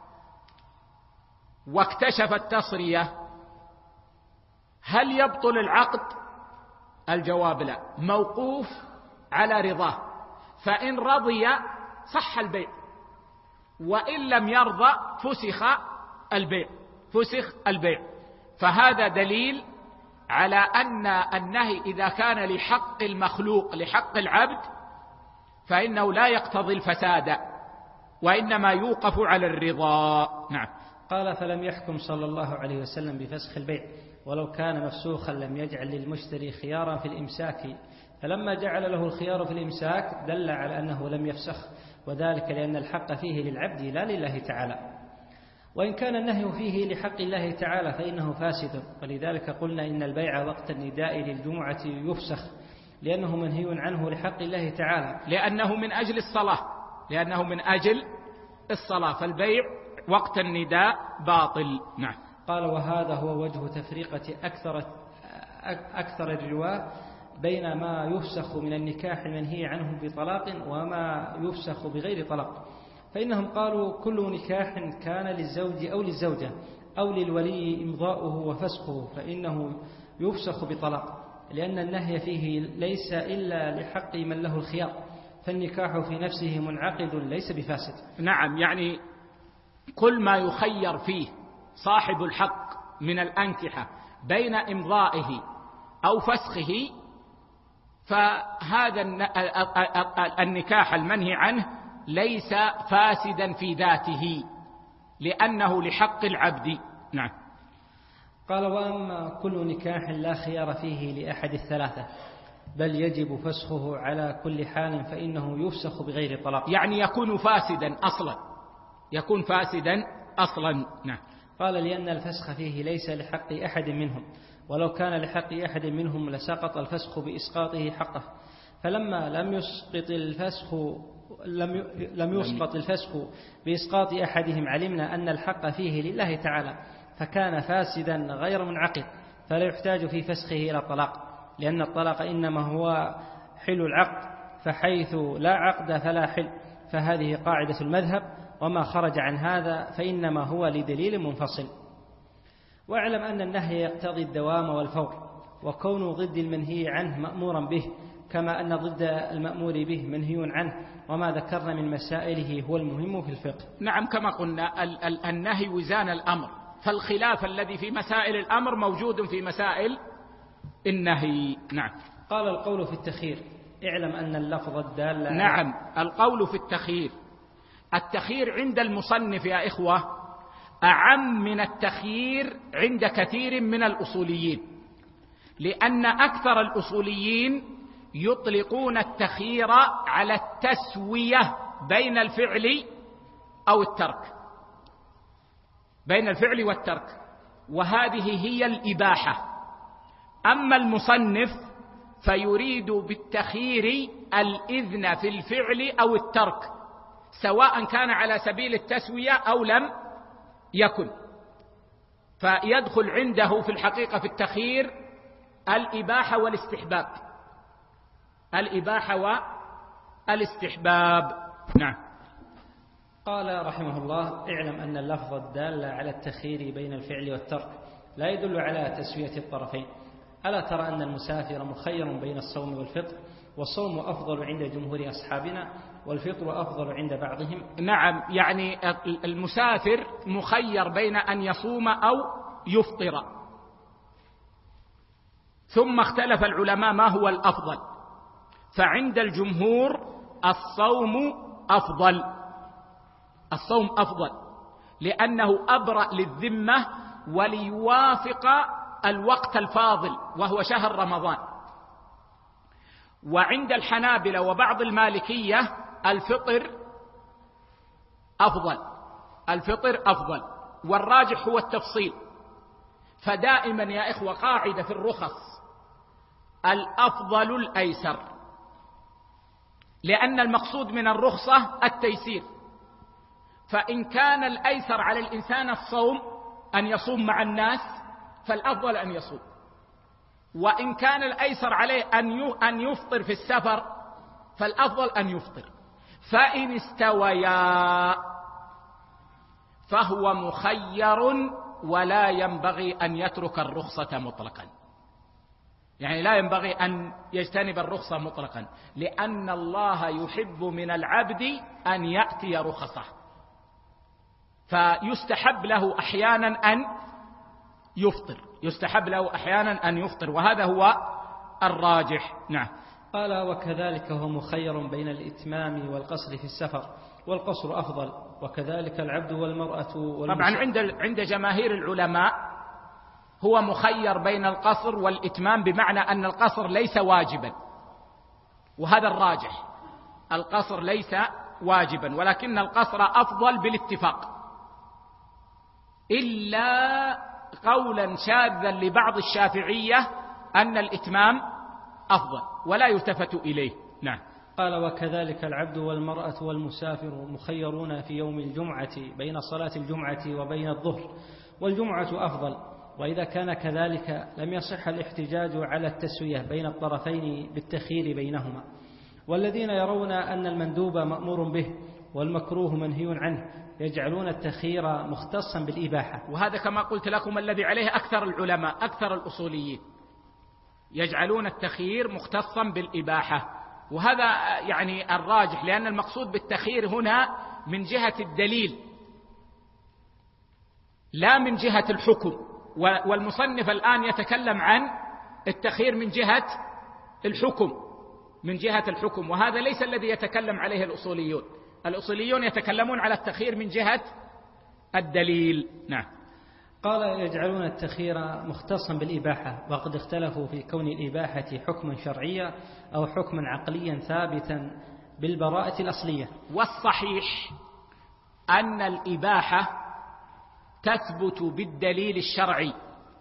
واكتشف التصرية، هل يبطل العقد؟ الجواب لا، موقوف على رضاه، فإن رضي صح البيع، وإن لم يرضى فسخ البيع، فسخ البيع. فهذا دليل على أن النهي إذا كان لحق المخلوق لحق العبد فإنه لا يقتضي الفساد وإنما يوقف على الرضا. نعم. قال فلم يحكم صلى الله عليه وسلم بفسخ البيع ولو كان مفسوخا لم يجعل للمشتري خيارا في الإمساك، فلما جعل له الخيار في الإمساك دل على أنه لم يفسخ، وذلك لأن الحق فيه للعبد لا لله تعالى. وإن كان النهي فيه لحق الله تعالى فإنه فاسد، ولذلك قلنا إن البيع وقت النداء للجمعة يفسخ لأنه منهي عنه لحق الله تعالى، لأنه من أجل الصلاة لأنه من أجل الصلاة فالبيع وقت النداء باطل. نعم. قال وهذا هو وجه تفريقة أكثر أكثر الرواة بين ما يفسخ من النكاح المنهي عنه بطلاق وما يفسخ بغير طلاق، فإنهم قالوا كل نكاح كان للزوج أو للزوجة أو للولي إمضاؤه وفسخه فإنه يفسخ بطلاق، لأن النهي فيه ليس إلا لحق من له الخيار، فالنكاح في نفسه منعقد ليس بفاسد. نعم، يعني كل ما يخير فيه صاحب الحق من الأنكحة بين إمضائه أو فسخه فهذا النكاح المنهي عنه ليس فاسدا في ذاته لأنه لحق العبد. نعم. قال وأما كل نكاح لا خيار فيه لأحد الثلاثة بل يجب فسخه على كل حال فإنه يفسخ بغير طلاق، يعني يكون فاسدا أصلا يكون فاسدا أصلا. نعم. قال لأن الفسخ فيه ليس لحق أحد منهم، ولو كان لحق أحد منهم لسقط الفسخ بإسقاطه حقه، فلما لم يسقط الفسخ لم لم يسقط الفسخ بإسقاط أحدهم علمنا أن الحق فيه لله تعالى، فكان فاسدا غير منعقد، فلا يحتاج في فسخه إلى طلاق، لأن الطلاق إنما هو حل العقد، فحيث لا عقد فلا حل، فهذه قاعدة المذهب، وما خرج عن هذا فإنما هو لدليل منفصل. واعلم أن النهي يقتضي الدوام والفور، وكون ضد المنهي عنه مأمورا به، كما أن ضد المأمور به منهي عنه، وما ذكرنا من مسائله هو المهم في الفقه. نعم، كما قلنا النهي وزان الأمر، فالخلاف الذي في مسائل الأمر موجود في مسائل النهي. نعم. قال القول في التخيير اعلم أن اللفظ الدال. نعم، القول في التخيير التخيير عند المصنف يا إخوة أعم من التخيير عند كثير من الأصوليين، لأن أكثر الأصوليين يطلقون التخيير على التسوية بين الفعل أو الترك بين الفعل والترك، وهذه هي الإباحة. أما المصنف فيريد بالتخيير الإذن في الفعل أو الترك، سواء كان على سبيل التسوية أو لم يكن، فيدخل عنده في الحقيقة في التخيير الإباحة والاستحباب الإباحة والاستحباب. نعم. قال رحمه الله اعلم أن اللفظ الدال على التخيير بين الفعل والترك لا يدل على تسوية الطرفين. ألا ترى أن المسافر مخير بين الصوم والفطر، والصوم أفضل عند جمهور أصحابنا والفطر أفضل عند بعضهم؟ نعم، يعني المسافر مخير بين أن يصوم أو يفطر، ثم اختلف العلماء ما هو الأفضل، فعند الجمهور الصوم أفضل الصوم أفضل لأنه أبرأ للذمة وليوافق الوقت الفاضل وهو شهر رمضان. وعند الحنابلة وبعض المالكية الفطر أفضل الفطر أفضل والراجح هو التفصيل. فدائما يا إخوة قاعدة في الرخص الأفضل الأيسر، لأن المقصود من الرخصة التيسير، فإن كان الأيسر على الإنسان الصوم أن يصوم مع الناس فالأفضل أن يصوم، وإن كان الأيسر عليه أن يفطر في السفر فالأفضل أن يفطر. فإن استويا فهو مخير ولا ينبغي أن يترك الرخصة مطلقا، يعني لا ينبغي أن يجتنب الرخصة مطلقا، لأن الله يحب من العبد أن يأتي رخصه، فيستحب له أحيانا أن يفطر، يستحب له أحيانا أن يفطر، وهذا هو الراجح. نعم. قال وكذلك هو مخير بين الإتمام والقصر في السفر، والقصر أفضل، وكذلك العبد والمرأة والمسافر. طبعا عند عند جماهير العلماء هو مخير بين القصر والإتمام، بمعنى أن القصر ليس واجبا، وهذا الراجح، القصر ليس واجبا، ولكن القصر أفضل بالاتفاق، إلا قولا شاذا لبعض الشافعية أن الإتمام أفضل ولا يلتفت إليه. نعم. قال وكذلك العبد والمرأة والمسافر مخيرون في يوم الجمعة بين صلاة الجمعة وبين الظهر، والجمعة أفضل، وإذا كان كذلك لم يصح الاحتجاج على التسوية بين الطرفين بالتخيير بينهما. والذين يرون أن المندوب مأمور به والمكروه منهي عنه يجعلون التخيير مختصا بالإباحة، وهذا كما قلت لكم الذي عليه أكثر العلماء أكثر الأصوليين، يجعلون التخيير مختصا بالإباحة، وهذا يعني الراجح، لأن المقصود بالتخيير هنا من جهة الدليل لا من جهة الحكم، والمصنف الآن يتكلم عن التخيير من جهة الحكم من جهة الحكم وهذا ليس الذي يتكلم عليه الأصوليون. الأصوليون يتكلمون على التخيير من جهة الدليل. نعم. قال يجعلون التخيير مختصا بالإباحة، وقد اختلفوا في كون الإباحة حكما شرعيا أو حكما عقليا ثابتا بالبراءة الأصلية. والصحيح أن الإباحة تثبت بالدليل الشرعي،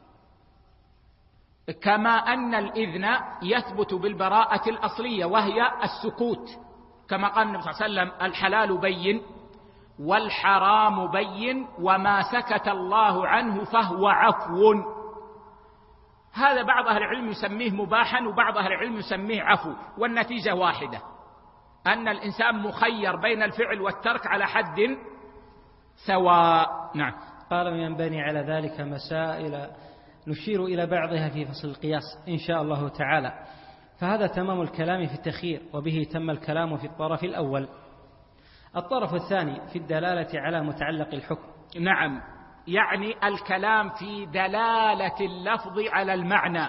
كما أن الإذن يثبت بالبراءة الأصلية وهي السكوت، كما قال النبي صلى الله عليه وسلم الحلال بين والحرام بين وما سكت الله عنه فهو عفو. هذا بعض أهل العلم يسميه مباحا وبعض أهل العلم يسميه عفو، والنتيجة واحدة، أن الإنسان مخير بين الفعل والترك على حد سواء. نعم. قال وينبني على ذلك مسائل نشير إلى بعضها في فصل القياس إن شاء الله تعالى، فهذا تمام الكلام في التخيير، وبه تم الكلام في الطرف الأول. الطرف الثاني في الدلالة على متعلق الحكم. نعم، يعني الكلام في دلالة اللفظ على المعنى،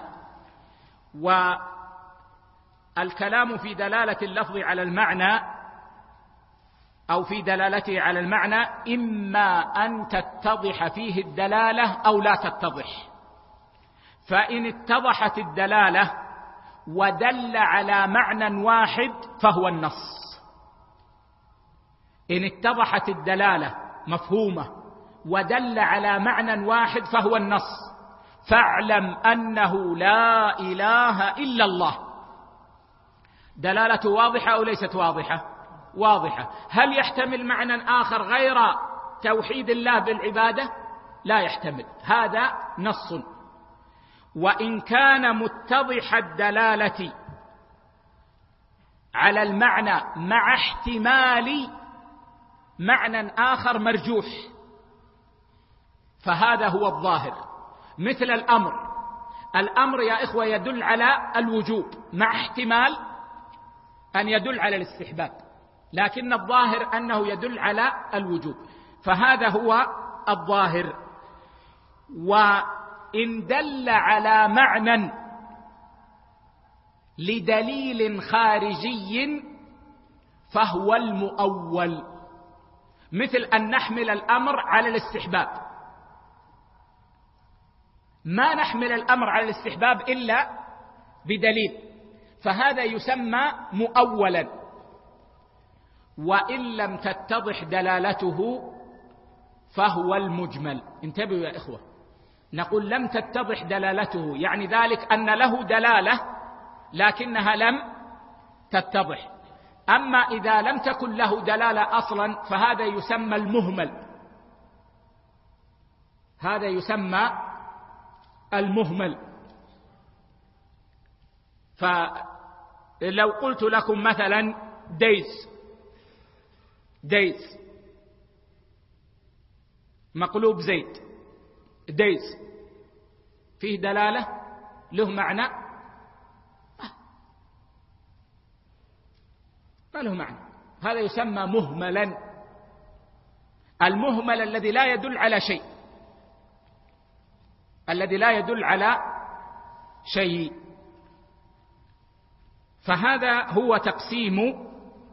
والكلام في دلالة اللفظ على المعنى أو في دلالته على المعنى إما أن تتضح فيه الدلالة أو لا تتضح، فإن اتضحت الدلالة ودل على معنى واحد فهو النص. إن اتضحت الدلالة مفهومة ودل على معنى واحد فهو النص، فاعلم أنه لا إله إلا الله. دلالته واضحة أو ليست واضحة؟ واضحة. هل يحتمل معنى آخر غير توحيد الله بالعبادة؟ لا يحتمل، هذا نص. وإن كان متضح الدلالة على المعنى مع احتمال معنى آخر مرجوح فهذا هو الظاهر، مثل الأمر. الأمر يا إخوة يدل على الوجوب مع احتمال أن يدل على الاستحباب، لكن الظاهر أنه يدل على الوجوب، فهذا هو الظاهر. وإن دل على معنى لدليل خارجي فهو المؤول، مثل أن نحمل الأمر على الاستحباب، ما نحمل الأمر على الاستحباب إلا بدليل، فهذا يسمى مؤولا. وإن لم تتضح دلالته فهو المجمل. انتبهوا يا إخوة، نقول لم تتضح دلالته، يعني ذلك أن له دلالة لكنها لم تتضح. أما إذا لم تكن له دلالة أصلا فهذا يسمى المهمل، هذا يسمى المهمل. فلو قلت لكم مثلا ديز ديز مقلوب زيت، ديز فيه دلالة له معنى؟ ما له معنى، هذا يسمى مهملا. المهمل الذي لا يدل على شيء. الذي لا يدل على شيء. فهذا هو تقسيم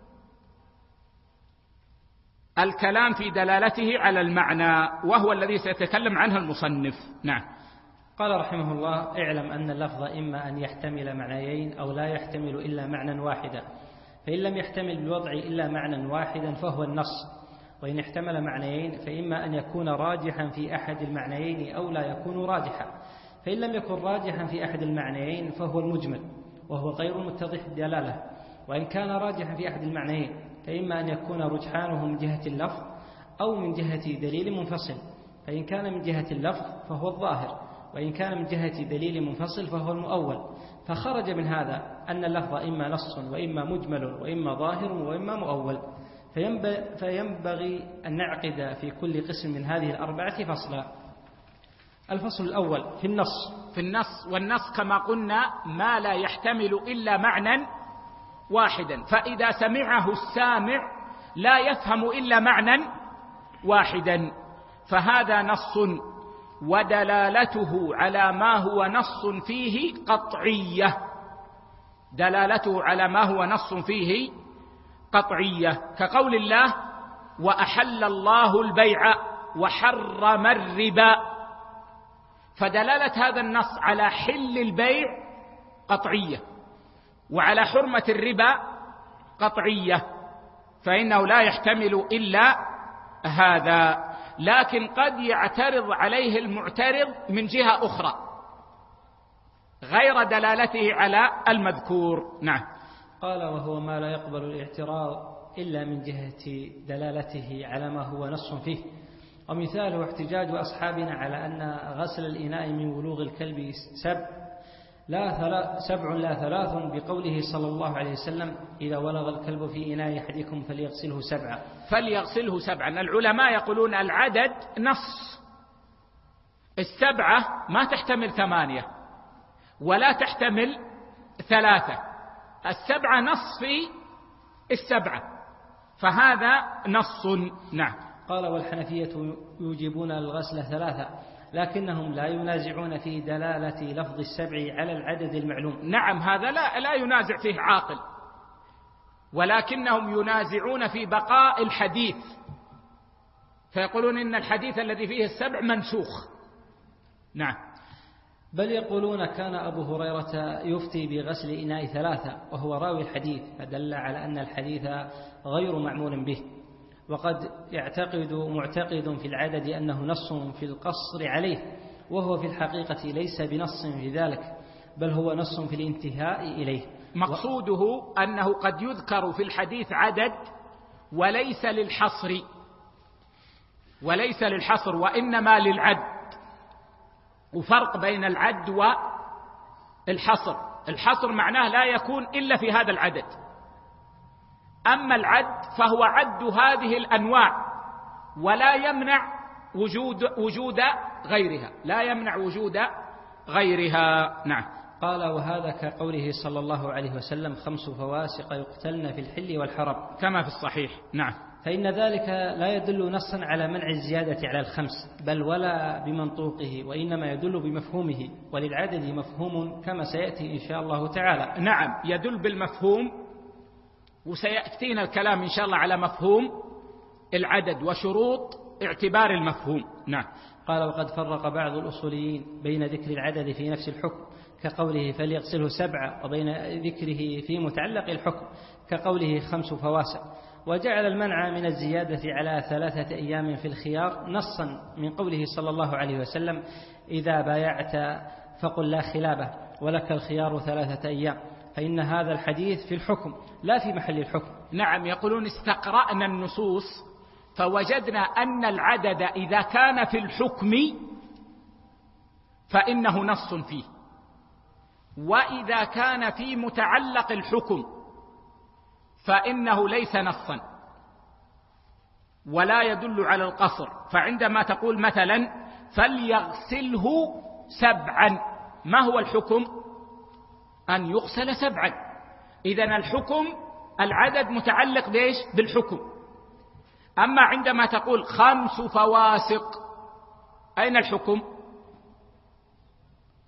الكلام في دلالته على المعنى، وهو الذي سيتكلم عنه المصنف. نعم. قال رحمه الله: اعلم أن اللفظ إما أن يحتمل معنيين أو لا يحتمل إلا معنى واحدا، فإن لم يحتمل بالوضع إلا معنى واحدا فهو النص، وإن احتمل معنيين فإما أن يكون راجحا في أحد المعنيين أو لا يكون راجحا، فإن لم يكن راجحا في أحد المعنيين فهو المجمل وهو غير متضح الدلالة، وإن كان راجحا في أحد المعنيين فإما أن يكون رجحانه من جهة اللفظ أو من جهة دليل منفصل، فإن كان من جهة اللفظ فهو الظاهر، وإن كان من جهة دليل منفصل فهو المؤول. فخرج من هذا أن اللفظ إما نص وإما مجمل وإما ظاهر وإما مؤول، فينبغي أن نعقد في كل قسم من هذه الأربعة فصلا. الفصل الأول في النص. في النص، والنص كما قلنا ما لا يحتمل إلا معنى واحدا، فإذا سمعه السامع لا يفهم إلا معنى واحدا، فهذا نص، ودلالته على ما هو نص فيه قطعية. دلالته على ما هو نص فيه قطعية، كقول الله: وأحل الله البيع وحرم الربا، فدلالة هذا النص على حل البيع قطعية، وعلى حرمة الربا قطعية، فإنه لا يحتمل إلا هذا. لكن قد يعترض عليه المعترض من جهة أخرى غير دلالته على المذكور. نعم. قال: وهو ما لا يقبل الاعتراض إلا من جهة دلالته على ما هو نص فيه. ومثاله احتجاج أصحابنا على أن غسل الإناء من ولوغ الكلب سبع لا سبع لا ثلاث، بقوله صلى الله عليه وسلم: إذا ولغ الكلب في إناء أحدكم فليغسله سبعا. فليغسله سبعا. العلماء يقولون العدد نص، السبعة ما تحتمل ثمانية ولا تحتمل ثلاثة، السبعة نص في السبعة، فهذا نص. نعم. قال: والحنفية يوجبون الغسل ثلاثة، لكنهم لا ينازعون في دلالة لفظ السبع على العدد المعلوم. نعم، هذا لا, لا ينازع فيه عاقل، ولكنهم ينازعون في بقاء الحديث، فيقولون إن الحديث الذي فيه السبع منسوخ. نعم. بل يقولون: كان أبو هريرة يفتي بغسل إناء ثلاثة وهو راوي الحديث، فدل على أن الحديث غير معمول به. وقد يعتقد معتقد في العدد أنه نص في القصر عليه، وهو في الحقيقة ليس بنص في ذلك، بل هو نص في الانتهاء إليه. مقصوده أنه قد يذكر في الحديث عدد وليس للحصر، وليس للحصر وإنما للعد، وفرق بين العد والحصر. الحصر معناه لا يكون إلا في هذا العدد، أما العد فهو عد هذه الأنواع ولا يمنع وجود وجود غيرها، لا يمنع وجود غيرها. نعم. قال: وهذا كقوله صلى الله عليه وسلم: خمس فواسق يقتلن في الحل والحرم، كما في الصحيح. نعم. فإن ذلك لا يدل نصا على منع الزيادة على الخمس، بل ولا بمنطوقه، وإنما يدل بمفهومه، وللعدد مفهوم كما سيأتي إن شاء الله تعالى. نعم، يدل بالمفهوم، وسيأتينا الكلام إن شاء الله على مفهوم العدد وشروط اعتبار المفهوم. نعم. قال: وقد فرق بعض الأصوليين بين ذكر العدد في نفس الحكم كقوله فليغسله سبعة، وبين ذكره في متعلق الحكم كقوله خمس فواسق، وجعل المنع من الزيادة على ثلاثة أيام في الخيار نصا من قوله صلى الله عليه وسلم: إذا بايعت فقل لا خلابة ولك الخيار ثلاثة أيام، فإن هذا الحديث في الحكم لا في محل الحكم. نعم. يقولون: استقرأنا النصوص فوجدنا أن العدد إذا كان في الحكم فإنه نص فيه، وإذا كان في متعلق الحكم فإنه ليس نصا ولا يدل على القصر. فعندما تقول مثلا فليغسله سبعا، ما هو الحكم؟ أن يغسل سبعا. إذن الحكم العدد متعلق بإيش؟ بالحكم. أما عندما تقول خمس فواسق، أين الحكم؟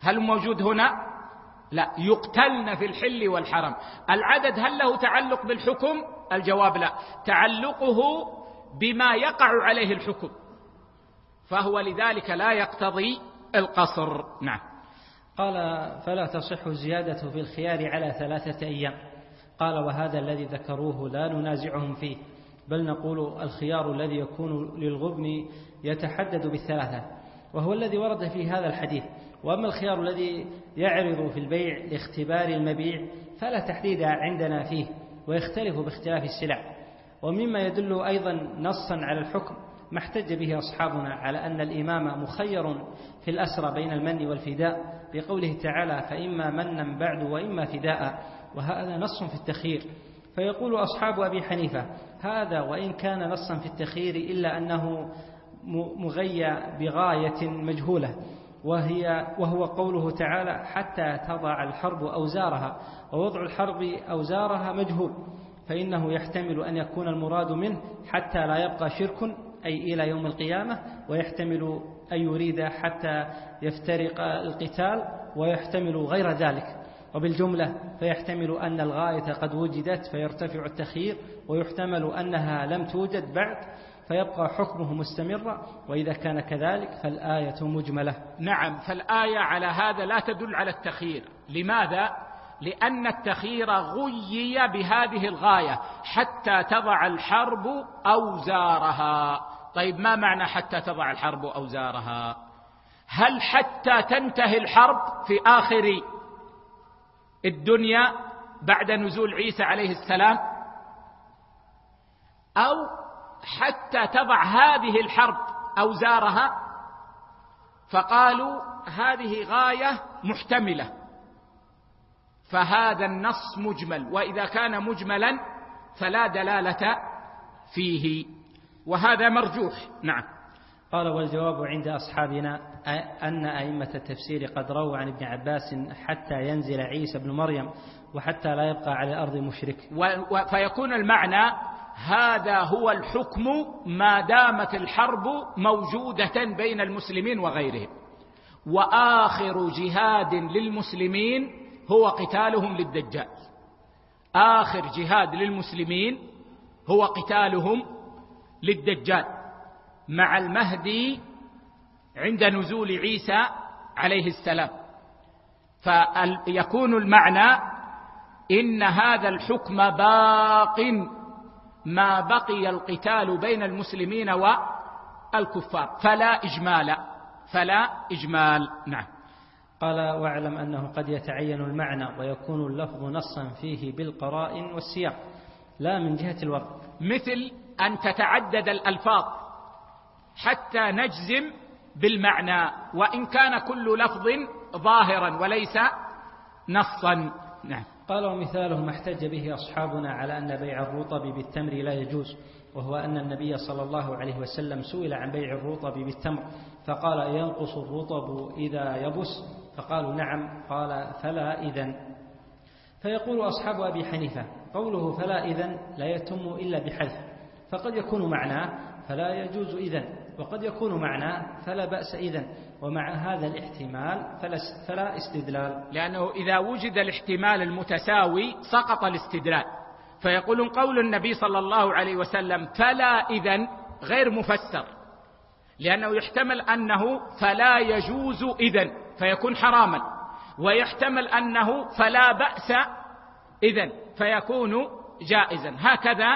هل موجود هنا؟ لا. يقتلن في الحل والحرم. العدد هل له تعلق بالحكم؟ الجواب لا، تعلقه بما يقع عليه الحكم، فهو لذلك لا يقتضي القصر. نعم. قال فلا تصح الزيادة في الخيار على ثلاثة أيام. قال وهذا الذي ذكروه لا ننازعهم فيه، بل نقول الخيار الذي يكون للغبن يتحدد بالثلاثة، وهو الذي ورد في هذا الحديث. وأما الخيار الذي يعرض في البيع لاختبار المبيع فلا تحديد عندنا فيه، ويختلف باختلاف السلع. ومما يدل أيضا نصا على الحكم ما احتج به أصحابنا على أن الإمام مخير في الأسرى بين المن والفداء، بقوله تعالى فإما منا بعد وإما فداء، وهذا نص في التخيير. فيقول أصحاب أبي حنيفة هذا وإن كان نصا في التخيير إلا أنه مغيى بغاية مجهولة، وهي وهو قوله تعالى حتى تضع الحرب أوزارها، ووضع الحرب أوزارها مجهول، فإنه يحتمل أن يكون المراد منه حتى لا يبقى شرك أي إلى يوم القيامة، ويحتمل أن يريد حتى يفترق القتال، ويحتمل غير ذلك. وبالجملة فيحتمل أن الغاية قد وجدت فيرتفع التخيير، ويحتمل أنها لم توجد بعد فيبقى حكمه مستمرا، وإذا كان كذلك فالآية مجملة. نعم، فالآية على هذا لا تدل على التخيير. لماذا؟ لأن التخيير غيي بهذه الغاية حتى تضع الحرب أوزارها. طيب ما معنى حتى تضع الحرب أوزارها؟ هل حتى تنتهي الحرب في آخر الدنيا بعد نزول عيسى عليه السلام، أو حتى تضع هذه الحرب أوزارها؟ فقالوا هذه غاية محتملة، فهذا النص مجمل، وإذا كان مجملا فلا دلالة فيه، وهذا مرجوح. نعم. قال والجواب عند أصحابنا أن أئمة التفسير قد رووا عن ابن عباس حتى ينزل عيسى بن مريم وحتى لا يبقى على الأرض مشرك، فيكون المعنى هذا هو الحكم ما دامت الحرب موجودة بين المسلمين وغيرهم، وآخر جهاد للمسلمين هو قتالهم للدجال. آخر جهاد للمسلمين هو قتالهم للدجال مع المهدي عند نزول عيسى عليه السلام. فيكون المعنى إن هذا الحكم باق ما بقي القتال بين المسلمين والكفار، فلا إجمال فلا إجمال. نعم. قال واعلم أنه قد يتعين المعنى ويكون اللفظ نصا فيه بالقرائن والسياق لا من جهة الوضع، مثل أن تتعدد الألفاظ حتى نجزم بالمعنى وإن كان كل لفظ ظاهرا وليس نصا. نعم. قال ومثاله ما احتج به أصحابنا على أن بيع الرطب بالتمر لا يجوز، وهو أن النبي صلى الله عليه وسلم سئل عن بيع الرطب بالتمر فقال ينقص الرطب إذا يبس، فقالوا نعم، قال فلا إذن. فيقول أصحاب أبي حنيفة قوله فلا إذن لا يتم إلا بحذف، فقد يكون معناه فلا يجوز إذن، وقد يكون معناه فلا بأس إذن، ومع هذا الاحتمال فلا استدلال، لأنه إذا وجد الاحتمال المتساوي سقط الاستدلال. فيقولون قول النبي صلى الله عليه وسلم فلا إذن غير مفسر، لأنه يحتمل أنه فلا يجوز إذن فيكون حراما، ويحتمل أنه فلا بأس إذن فيكون جائزا، هكذا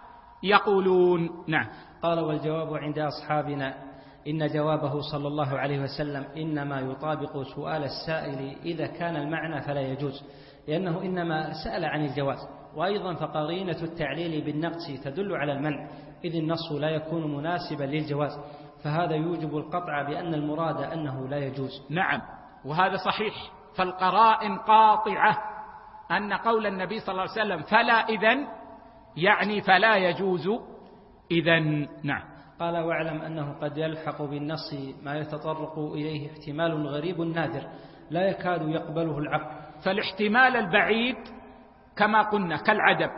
يقولون. نعم. قال والجواب عند أصحابنا إن جوابه صلى الله عليه وسلم إنما يطابق سؤال السائل إذا كان المعنى فلا يجوز، لأنه إنما سأل عن الجواز، وأيضا فقرينة التعليل بالنقص تدل على المنع، إذ النص لا يكون مناسبا للجواز، فهذا يوجب القطع بأن المراد أنه لا يجوز. نعم، وهذا صحيح، فالقرائن قاطعة أن قول النبي صلى الله عليه وسلم فلا إذن يعني فلا يجوز إذن. نعم. قال واعلم أنه قد يلحق بالنص ما يتطرق إليه احتمال غريب نادر لا يكاد يقبله العقل، فالاحتمال البعيد كما قلنا كالعدم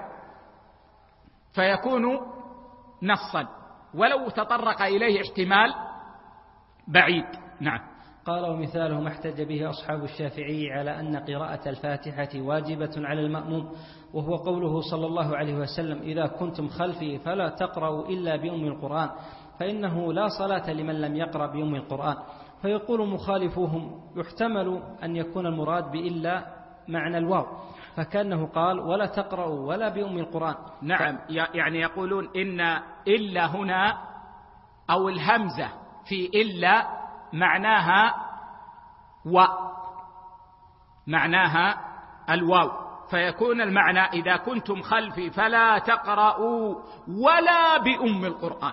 فيكون نصا ولو تطرق إليه احتمال بعيد. نعم. قال ومثاله ما احتج به أصحاب الشافعي على أن قراءة الفاتحة واجبة على المأموم، وهو قوله صلى الله عليه وسلم إذا كنتم خلفي فلا تقرأوا إلا بأم القرآن فإنه لا صلاة لمن لم يقرأ بأم القرآن. فيقول مخالفوهم يحتمل أن يكون المراد بإلا معنى الواو، فكأنه قال ولا تقرأوا ولا بأم القرآن. نعم، يعني يقولون إن إلا هنا أو الهمزة في إلا معناها و معناها الواو، فيكون المعنى إذا كنتم خلفي فلا تقرأوا ولا بأم القرآن،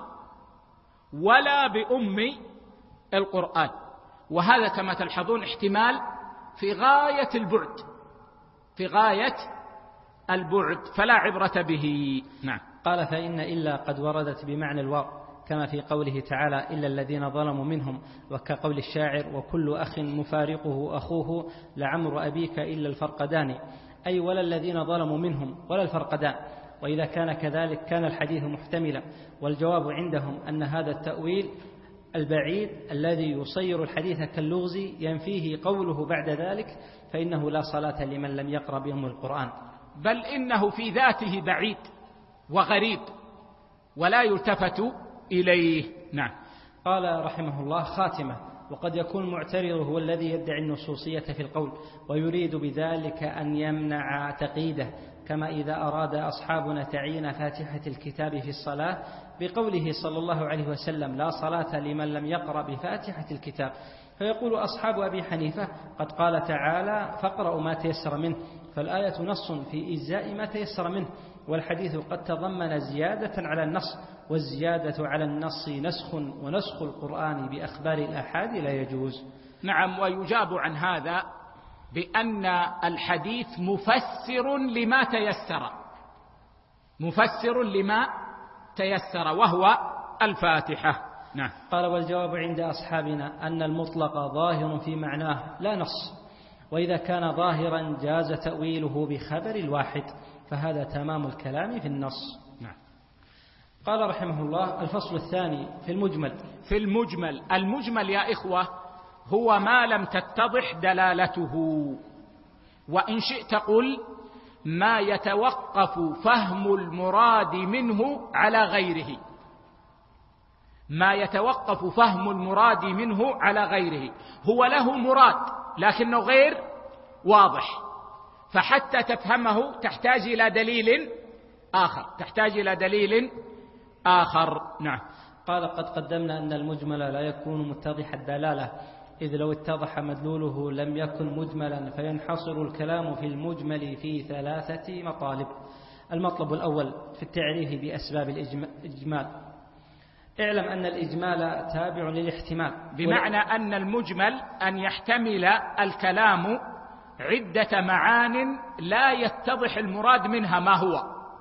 ولا بأم القرآن. وهذا كما تلحظون احتمال في غاية البعد، في غاية البعد، فلا عبرة به. نعم. قال فإن إلا قد وردت بمعنى الواو كما في قوله تعالى إلا الذين ظلموا منهم، وكقول الشاعر وكل أخ مفارقه أخوه لعمر أبيك إلا الفرقدان، أي ولا الذين ظلموا منهم ولا الفرقدان. وإذا كان كذلك كان الحديث محتملا، والجواب عندهم أن هذا التأويل البعيد الذي يصير الحديث كاللغز ينفيه قوله بعد ذلك فإنه لا صلاة لمن لم يقرأ بأم القرآن، بل إنه في ذاته بعيد وغريب ولا يلتفت إليه. نعم. قال رحمه الله خاتمة. وقد يكون معترض هو الذي يدعي النصوصية في القول ويريد بذلك أن يمنع تقييده، كما إذا أراد أصحابنا تعيين فاتحة الكتاب في الصلاة بقوله صلى الله عليه وسلم لا صلاة لمن لم يقرأ بفاتحة الكتاب، فيقول أصحاب أبي حنيفة قد قال تعالى فاقرأوا ما تيسر منه، فالآية نص في إجزاء ما تيسر منه، والحديث قد تضمن زيادة على النص، والزيادة على النص نسخ، ونسخ القرآن بأخبار الآحاد لا يجوز. نعم. ويجاب عن هذا بأن الحديث مفسر لما تيسر، مفسر لما تيسر وهو الفاتحة. نعم. قال والجواب عند أصحابنا أن المطلق ظاهر في معناه لا نص، وإذا كان ظاهرا جاز تأويله بخبر الواحد، فهذا تمام الكلام في النص. نعم. قال رحمه الله الفصل الثاني في المجمل. في المجمل، المجمل يا إخوة هو ما لم تتضح دلالته، وإن شئت قل ما يتوقف فهم المراد منه على غيره، ما يتوقف فهم المراد منه على غيره. هو له مراد لكنه غير واضح، فحتى تفهمه تحتاج إلى دليل آخر، تحتاج إلى دليل آخر. نعم. قال قد قدمنا أن المجمل لا يكون متضح الدلالة، إذ لو اتضح مدلوله لم يكن مجملا، فينحصر الكلام في المجمل في ثلاثة مطالب. المطلب الأول في التعريف بأسباب الإجمال. اعلم أن الإجمال تابع للاحتمال، بمعنى أن المجمل أن يحتمل الكلام عدة معان لا يتضح المراد منها ما هو،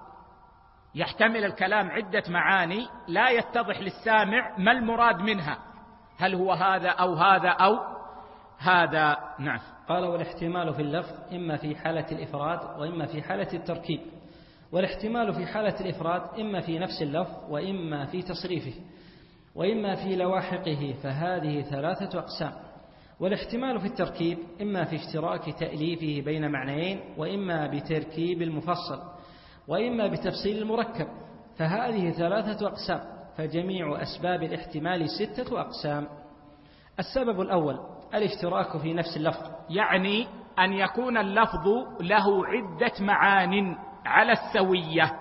يحتمل الكلام عدة معاني لا يتضح للسامع ما المراد منها، هل هو هذا أو هذا أو هذا. نعم. قال والاحتمال في اللفظ إما في حالة الإفراد وإما في حالة التركيب. والاحتمال في حالة الإفراد إما في نفس اللفظ وإما في تصريفه وإما في لواحقه، فهذه ثلاثة أقسام. والاحتمال في التركيب إما في اشتراك تأليفه بين معنيين، وإما بتركيب المفصل، وإما بتفصيل المركب، فهذه ثلاثة أقسام. فجميع أسباب الاحتمال ستة أقسام. السبب الأول الاشتراك في نفس اللفظ، يعني أن يكون اللفظ له عدة معان على السوية،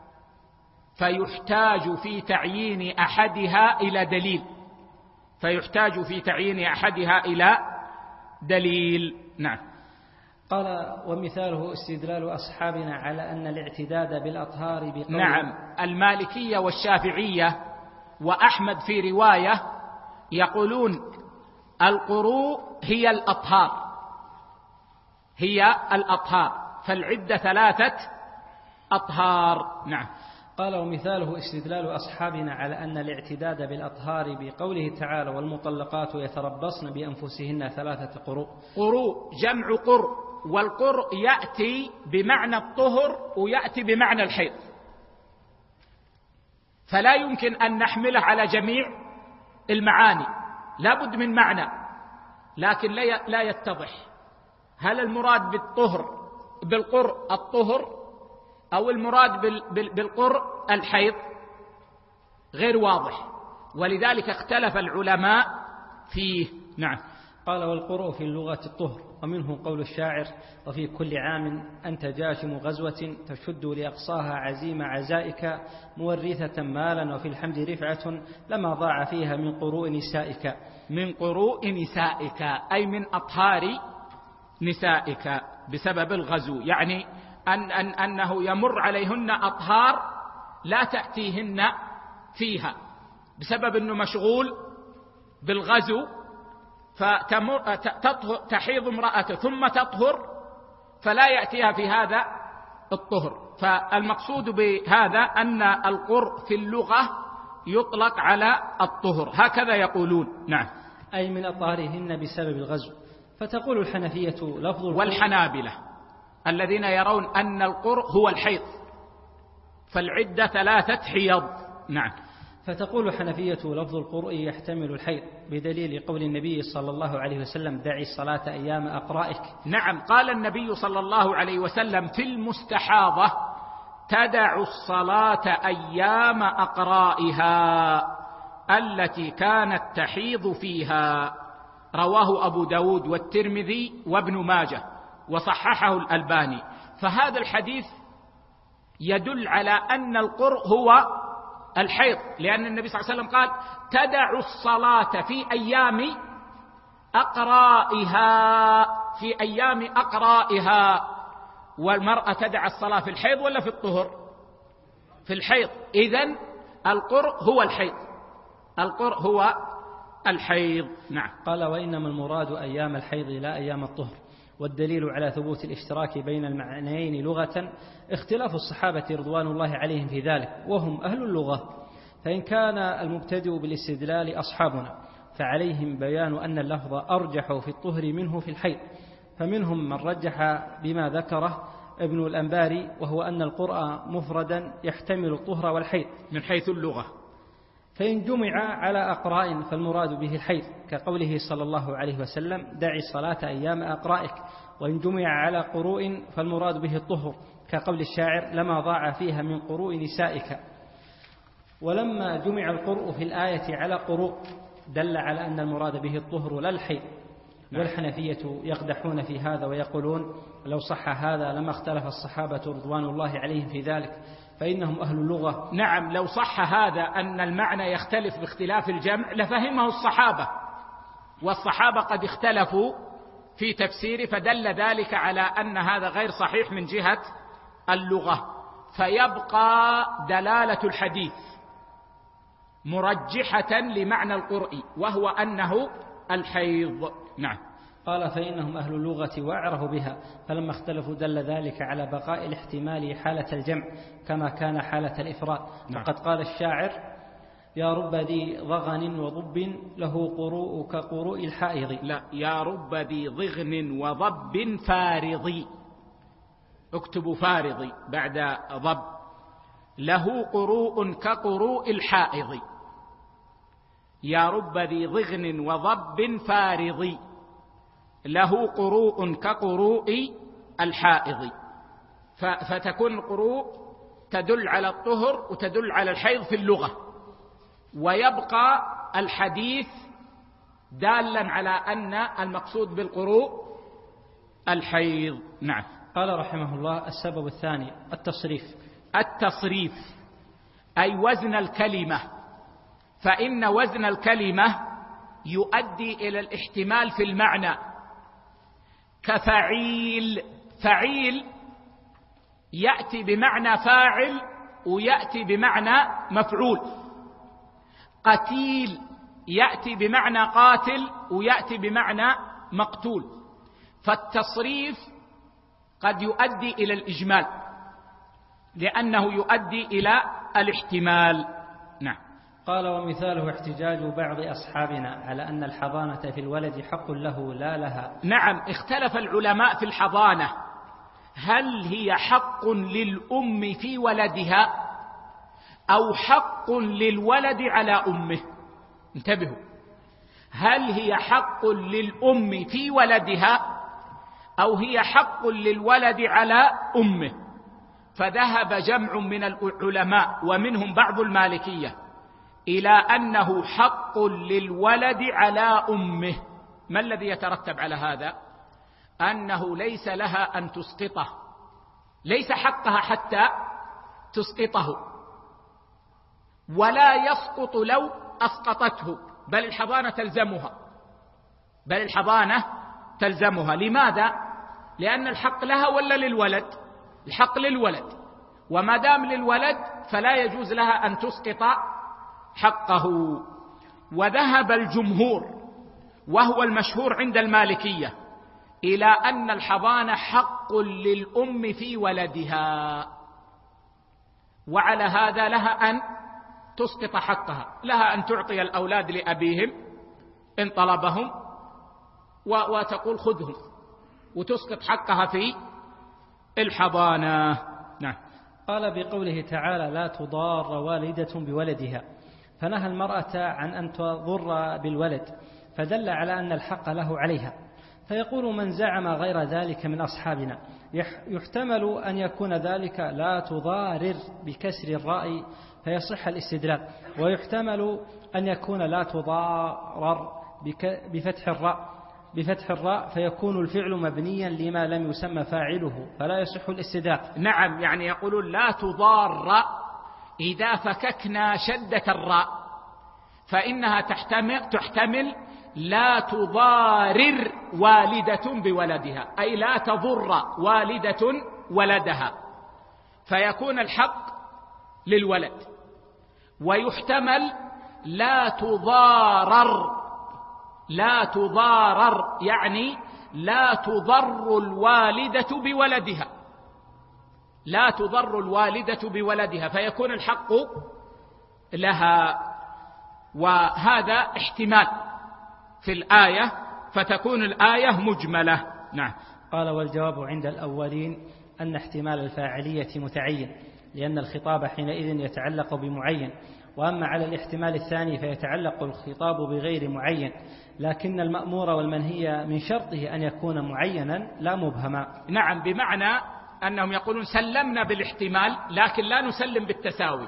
فيحتاج في تعيين أحدها إلى دليل، فيحتاج في تعيين أحدها إلى دليل. نعم. قال ومثاله استدلال أصحابنا على أن الاعتداد بالأطهار بقول. نعم. المالكية والشافعية وأحمد في رواية يقولون القروء هي الأطهار، هي الأطهار، فالعدة ثلاثة أطهار. نعم. قال ومثاله استدلال أصحابنا على أن الاعتداد بالأطهار بقوله تعالى والمطلقات يتربصن بأنفسهن ثلاثة قروء. قروء جمع قر، والقر يأتي بمعنى الطهر ويأتي بمعنى الحيض، فلا يمكن أن نحمله على جميع المعاني، لا بد من معنى، لكن لا يتضح هل المراد بالطهر بالقرء الطهر أو المراد بالقرء الحيض، غير واضح، ولذلك اختلف العلماء فيه. نعم. قال: والقرء في اللغة الطهر، ومنه قول الشاعر: وفي كل عام أنت جاشم غزوة تشد لأقصاها عزيم عزائك مورثة مالا وفي الحمد رفعة لما ضاع فيها من قروء نسائك. من قروء نسائك أي من أطهار نسائك بسبب الغزو، يعني أن أن أنه يمر عليهن أطهار لا تأتيهن فيها بسبب أنه مشغول بالغزو، فتحيض امرأته ثم تطهر فلا يأتيها في هذا الطهر. فالمقصود بهذا أن القرء في اللغة يطلق على الطهر، هكذا يقولون. نعم. أي من أطهارهن بسبب الغزو. فتقول الحنفية لفظ والحنابلة الذين يرون أن القرء هو الحيض، فالعدة ثلاثة حيض. نعم. فتقول الحنفية لفظ القرء يحتمل الحيض بدليل قول النبي صلى الله عليه وسلم: دعي الصلاة أيام أقرائك. نعم، قال النبي صلى الله عليه وسلم في المستحاضة: تدع الصلاة أيام أقرائها التي كانت تحيض فيها. رواه أبو داود والترمذي وابن ماجه وصححه الألباني. فهذا الحديث يدل على أن القرء هو الحيض، لأن النبي صلى الله عليه وسلم قال: تدع الصلاة في أيام أقرائها، في أيام أقرائها. والمرأة تدع الصلاة في الحيض ولا في الطهر؟ في الحيض. إذن القرء هو الحيض، القرء هو الحيض. نعم. قال: وإنما المراد أيام الحيض لا أيام الطهر. والدليل على ثبوت الاشتراك بين المعنيين لغة اختلاف الصحابة رضوان الله عليهم في ذلك، وهم أهل اللغة. فإن كان المبتدئ بالاستدلال أصحابنا فعليهم بيان أن اللفظ أرجح في الطهر منه في الحيض، فمنهم من رجح بما ذكره ابن الأنباري، وهو أن القرء مفردا يحتمل الطهر والحيض من حيث اللغة. فإن جمع على أقراء فالمراد به الحيض، كقوله صلى الله عليه وسلم: دعي الصلاة أيام أقرائك. وإن جمع على قروء فالمراد به الطهر، كقول الشاعر: لما ضاع فيها من قروء نسائك. ولما جمع القرء في الآية على قروء دل على أن المراد به الطهر لا الحيض. والحنفية يقدحون في هذا ويقولون: لو صح هذا لما اختلف الصحابة رضوان الله عليهم في ذلك، فإنهم أهل اللغة. نعم، لو صح هذا أن المعنى يختلف باختلاف الجمع لفهمه الصحابة، والصحابة قد اختلفوا في تفسيره، فدل ذلك على أن هذا غير صحيح من جهة اللغة. فيبقى دلالة الحديث مرجحة لمعنى القرء، وهو أنه الحيض. نعم. قال: فإنهم أهل اللغة وأعرفوا بها، فلما اختلفوا دل ذلك على بقاء الاحتمال حالة الجمع كما كان حالة الإفراد. نعم. وقد قال الشاعر: يا رب ذي ضغن وضب له قروء كقروء الحائض. لا، يا رب ذي ضغن وضب فارضي، اكتبوا فارضي بعد ضب، له قروء كقروء الحائض. يا رب ذي ضغن وضب فارضي له قروء كقروء الحائض. فتكون القروء تدل على الطهر وتدل على الحيض في اللغة، ويبقى الحديث دالا على أن المقصود بالقروء الحيض. نعم. قال رحمه الله: السبب الثاني التصريف. التصريف أي وزن الكلمة، فإن وزن الكلمة يؤدي إلى الاحتمال في المعنى، كفعيل. فعيل يأتي بمعنى فاعل ويأتي بمعنى مفعول. قتيل يأتي بمعنى قاتل ويأتي بمعنى مقتول. فالتصريف قد يؤدي إلى الإجمال لأنه يؤدي إلى الاحتمال. نعم. قال: ومثاله احتجاج بعض أصحابنا على أن الحضانة في الولد حق له لا لها. نعم، اختلف العلماء في الحضانة، هل هي حق للأم في ولدها أو حق للولد على أمه؟ انتبهوا، هل هي حق للأم في ولدها أو هي حق للولد على أمه؟ فذهب جمع من العلماء ومنهم بعض المالكية إلى أنه حق للولد على أمه. ما الذي يترتب على هذا؟ أنه ليس لها أن تسقطه، ليس حقها حتى تسقطه، ولا يسقط لو أسقطته، بل الحضانة تلزمها، بل الحضانة تلزمها. لماذا؟ لأن الحق لها ولا للولد؟ الحق للولد، وما دام للولد فلا يجوز لها أن تسقط حقه. وذهب الجمهور وهو المشهور عند المالكية إلى أن الحضانة حق للأم في ولدها، وعلى هذا لها أن تسقط حقها، لها أن تعطي الأولاد لأبيهم إن طلبهم وتقول خذهم، وتسقط حقها في الحضانة. نعم. قال بقوله تعالى لا تضار والدة بولدها، فنهى المرأة عن أن تضر بالولد، فدل على أن الحق له عليها. فيقول من زعم غير ذلك من أصحابنا يحتمل أن يكون ذلك لا تضارر بكسر الراء فيصح الاستدلال، ويحتمل أن يكون لا تضارر بفتح الراء بفتح الراء فيكون الفعل مبنيا لما لم يسمى فاعله فلا يصح الاستدلال. نعم، يعني يقولون لا تضار إذا فككنا شدة الراء فإنها تحتمل, تحتمل لا تضارر والدة بولدها، أي لا تضر والدة ولدها، فيكون الحق للولد. ويحتمل لا تضارر، لا تضارر يعني لا تضر الوالدة بولدها، لا تضر الوالدة بولدها، فيكون الحق لها. وهذا احتمال في الآية، فتكون الآية مجملة. نعم. قال والجواب عند الأولين أن احتمال الفاعلية متعين، لأن الخطاب حينئذ يتعلق بمعين، وأما على الاحتمال الثاني فيتعلق الخطاب بغير معين، لكن المأمور والمنهي من شرطه أن يكون معينا لا مبهما. نعم، بمعنى أنهم يقولون سلمنا بالاحتمال لكن لا نسلم بالتساوي،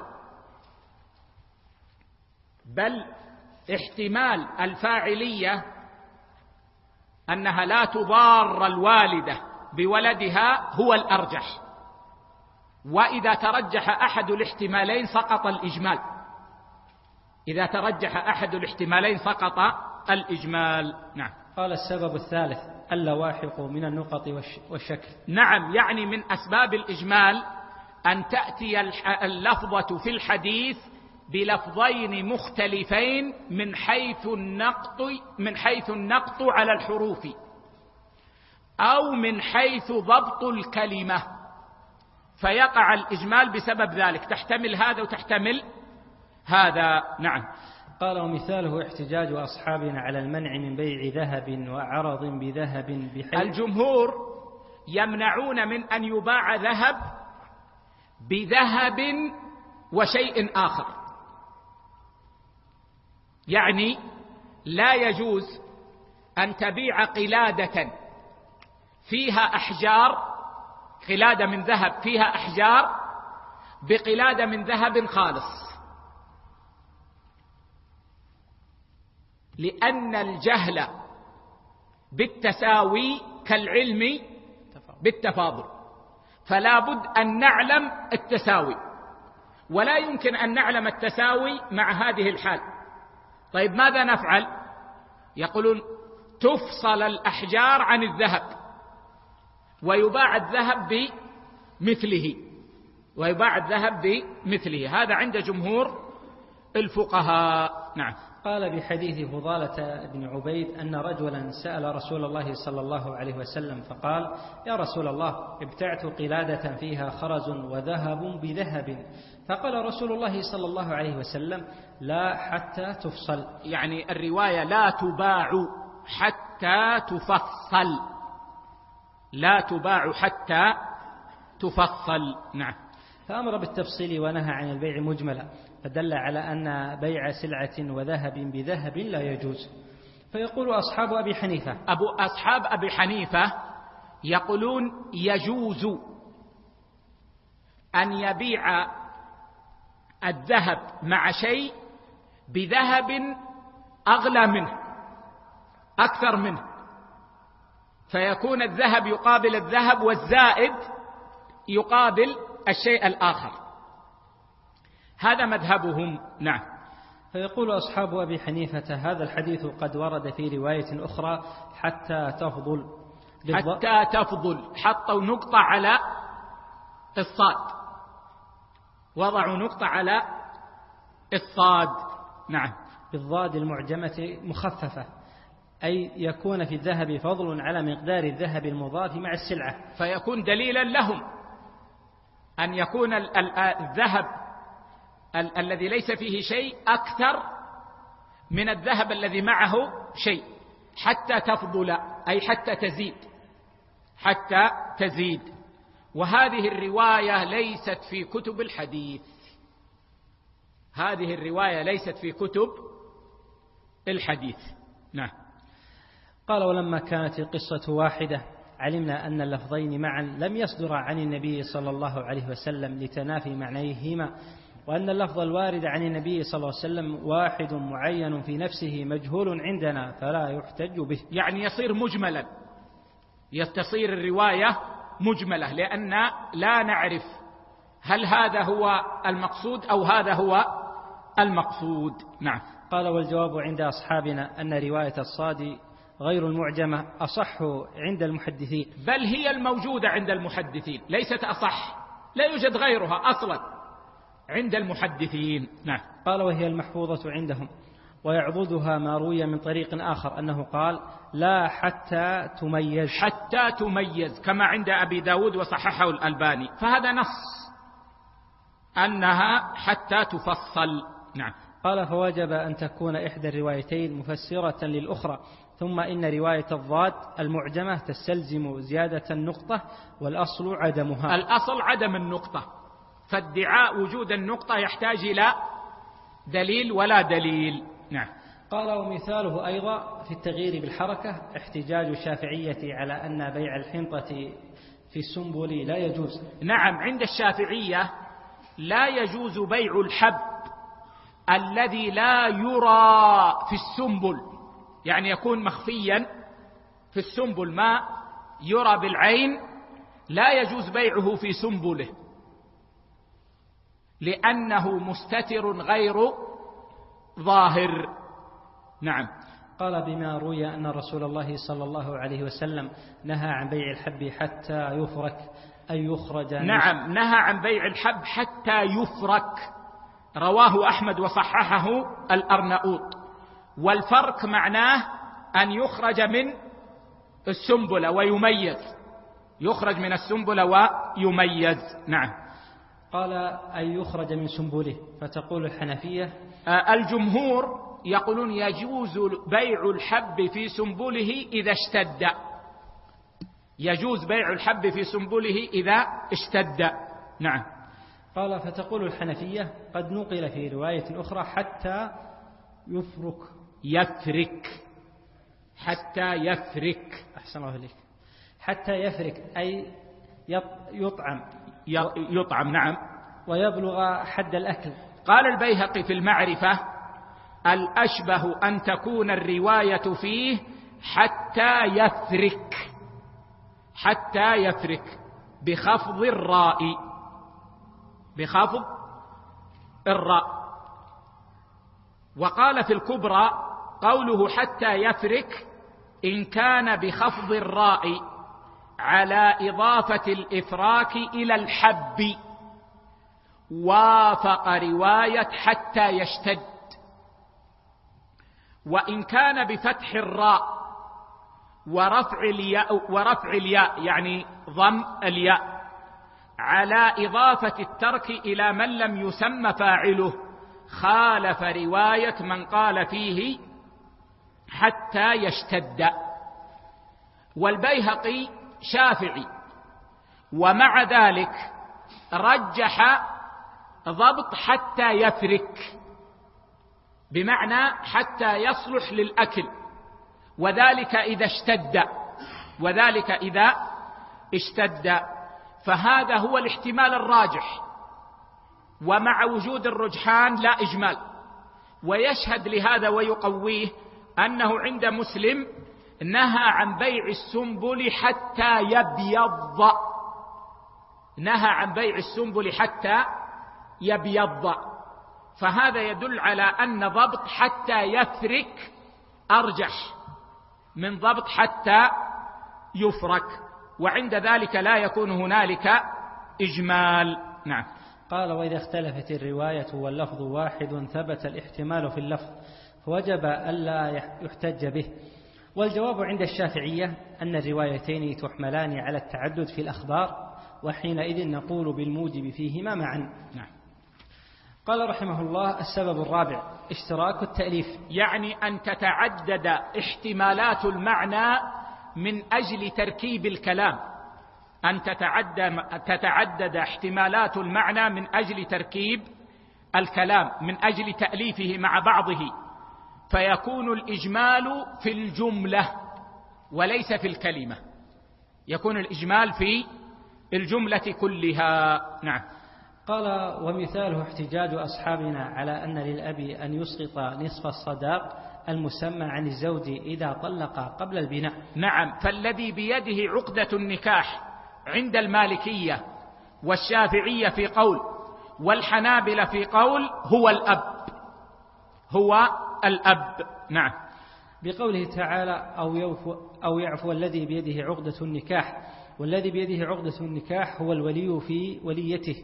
بل احتمال الفاعلية أنها لا تضار الوالدة بولدها هو الأرجح، وإذا ترجح أحد الاحتمالين سقط الإجمال، إذا ترجح أحد الاحتمالين سقط الإجمال. نعم. قال السبب الثالث اللواحق من النقط والشكل. نعم، يعني من أسباب الإجمال أن تأتي اللفظة في الحديث بلفظين مختلفين من حيث النقط من حيث النقط على الحروف، أو من حيث ضبط الكلمة، فيقع الإجمال بسبب ذلك، تحتمل هذا وتحتمل هذا. نعم. قال ومثاله احتجاج أصحابنا على المنع من بيع ذهب وعرض بذهب بحيث الجمهور يمنعون من أن يباع ذهب بذهب وشيء آخر، يعني لا يجوز أن تبيع قلادة فيها أحجار، قلادة من ذهب فيها أحجار بقلادة من ذهب خالص، لأن الجهل بالتساوي كالعلم بالتفاضل، فلا بد أن نعلم التساوي، ولا يمكن أن نعلم التساوي مع هذه الحال. طيب ماذا نفعل؟ يقولون تفصل الأحجار عن الذهب ويباع الذهب بمثله، ويباع الذهب بمثله، هذا عند جمهور الفقهاء. نعم. قال بحديث فضالة بن عبيد أن رجلا سأل رسول الله صلى الله عليه وسلم فقال يا رسول الله ابتعت قلادة فيها خرز وذهب بذهب، فقال رسول الله صلى الله عليه وسلم لا حتى تفصل، يعني الرواية لا تباع حتى تفصل، لا تباع حتى تفصل. نعم. فأمر بالتفصيل ونهى عن البيع مجملا، فدل على أن بيع سلعة وذهب بذهب لا يجوز. فيقول أصحاب أبي حنيفة أبو أصحاب أبي حنيفة يقولون يجوز أن يبيع الذهب مع شيء بذهب أغلى منه أكثر منه، فيكون الذهب يقابل الذهب والزائد يقابل الشيء الآخر. هذا مذهبهم. نعم. فيقول أصحاب أبي حنيفة هذا الحديث قد ورد في رواية أخرى حتى تفضل حتى تفضل، حطوا نقطة على الصاد، وضعوا نقطة على الصاد. نعم. بالضاد المعجمة مخففة، أي يكون في الذهب فضل على مقدار الذهب المضاف مع السلعة، فيكون دليلا لهم أن يكون الذهب ال- الذي ليس فيه شيء أكثر من الذهب الذي معه شيء حتى تفضل، أي حتى تزيد، حتى تزيد. وهذه الرواية ليست في كتب الحديث، هذه الرواية ليست في كتب الحديث. نعم. قال ولما كانت القصة واحدة علمنا أن اللفظين معا لم يصدر عن النبي صلى الله عليه وسلم لتنافي معنيهما، وأن اللفظ الوارد عن النبي صلى الله عليه وسلم واحد معين في نفسه مجهول عندنا فلا يحتج به. يعني يصير مجملا، يتصير الرواية مجملة، لأن لا نعرف هل هذا هو المقصود أو هذا هو المقصود. نعم. قال والجواب عند أصحابنا أن رواية الصاد غير المعجمة أصح عند المحدثين، بل هي الموجودة عند المحدثين، ليست أصح، لا يوجد غيرها أصلا عند المحدثين. نعم. قال وهي المحفوظة عندهم، ويعضدها ما روي من طريق آخر أنه قال لا حتى تميز، حتى تميز كما عند أبي داود وصححه الألباني، فهذا نص أنها حتى تفصل. نعم. قال فوجب أن تكون إحدى الروايتين مفسرة للأخرى، ثم إن رواية الضاد المعجمة تستلزم زيادة النقطة والأصل عدمها. الأصل عدم النقطة، فادعاء وجود النقطة يحتاج إلى دليل ولا دليل. نعم. قال ومثاله أيضا في التغيير بالحركة احتجاج الشافعية على أن بيع الحنطة في السنبل لا يجوز. نعم، عند الشافعية لا يجوز بيع الحب الذي لا يرى في السنبل، يعني يكون مخفيا في السنبل ما يرى بالعين، لا يجوز بيعه في سنبله لأنه مستتر غير ظاهر. نعم. قال بما روي أن رسول الله صلى الله عليه وسلم نهى عن بيع الحب حتى يفرك أي يخرج. نعم، نهى عن بيع الحب حتى يفرك، رواه أحمد وصححه الأرناؤوط. والفرك معناه أن يخرج من السنبلة ويميز، يخرج من السنبلة ويميز. نعم. قال أن يخرج من سنبله، فتقول الحنفية الجمهور يقولون يجوز بيع الحب في سنبله إذا اشتد، يجوز بيع الحب في سنبله إذا اشتد. نعم. قال فتقول الحنفية قد نقل في رواية أخرى حتى يفرك يفرك حتى يفرك. أحسن الله إليك. حتى يفرك أي يطعم يطعم. نعم. ويبلغ حد الأكل. قال البيهقي في المعرفة الأشبه أن تكون الرواية فيه حتى يفرك، حتى يفرك بخفض الراء، بخفض الراء. وقال في الكبرى قوله حتى يفرك إن كان بخفض الراء على إضافة الإفراك إلى الحب وافق رواية حتى يشتد، وإن كان بفتح الراء ورفع الياء, ورفع الياء يعني ضم الياء على إضافة الترك إلى من لم يسمى فاعله خالف رواية من قال فيه حتى يشتد. والبيهقي شافعي، ومع ذلك رجح ضبط حتى يفرك، بمعنى حتى يصلح للأكل وذلك إذا اشتد وذلك إذا اشتد فهذا هو الاحتمال الراجح، ومع وجود الرجحان لا إجمال. ويشهد لهذا ويقويه أنه عند مسلم نهى عن بيع السنبل حتى يبيض، نهى عن بيع السنبل حتى يبيض، فهذا يدل على أن ضبط حتى يفرك أرجح من ضبط حتى يفرك، وعند ذلك لا يكون هنالك إجمال. نعم. قال: وإذا اختلفت الرواية واللفظ واحد ثبت الاحتمال في اللفظ فوجب ألا يحتج به. والجواب عند الشافعية أن الروايتين تحملان على التعدد في الأخبار، وحينئذ نقول بالموجب فيهما معا. نعم. قال رحمه الله: السبب الرابع اشتراك التأليف، يعني أن تتعدد احتمالات المعنى من أجل تركيب الكلام، أن تتعدد, تتعدد احتمالات المعنى من أجل تركيب الكلام، من أجل تأليفه مع بعضه، فيكون الإجمال في الجملة وليس في الكلمة، يكون الإجمال في الجملة كلها. نعم. قال: ومثاله احتجاج أصحابنا على أن للأب أن يسقط نصف الصداق المسمى عن الزوج إذا طلق قبل البناء. نعم. فالذي بيده عقدة النكاح عند المالكية والشافعية في قول والحنابلة في قول هو الأب، هو الأب. نعم. بقوله تعالى: أو يعفو, أو يعفو الذي بيده عقدة النكاح، والذي بيده عقدة النكاح هو الولي في وليته.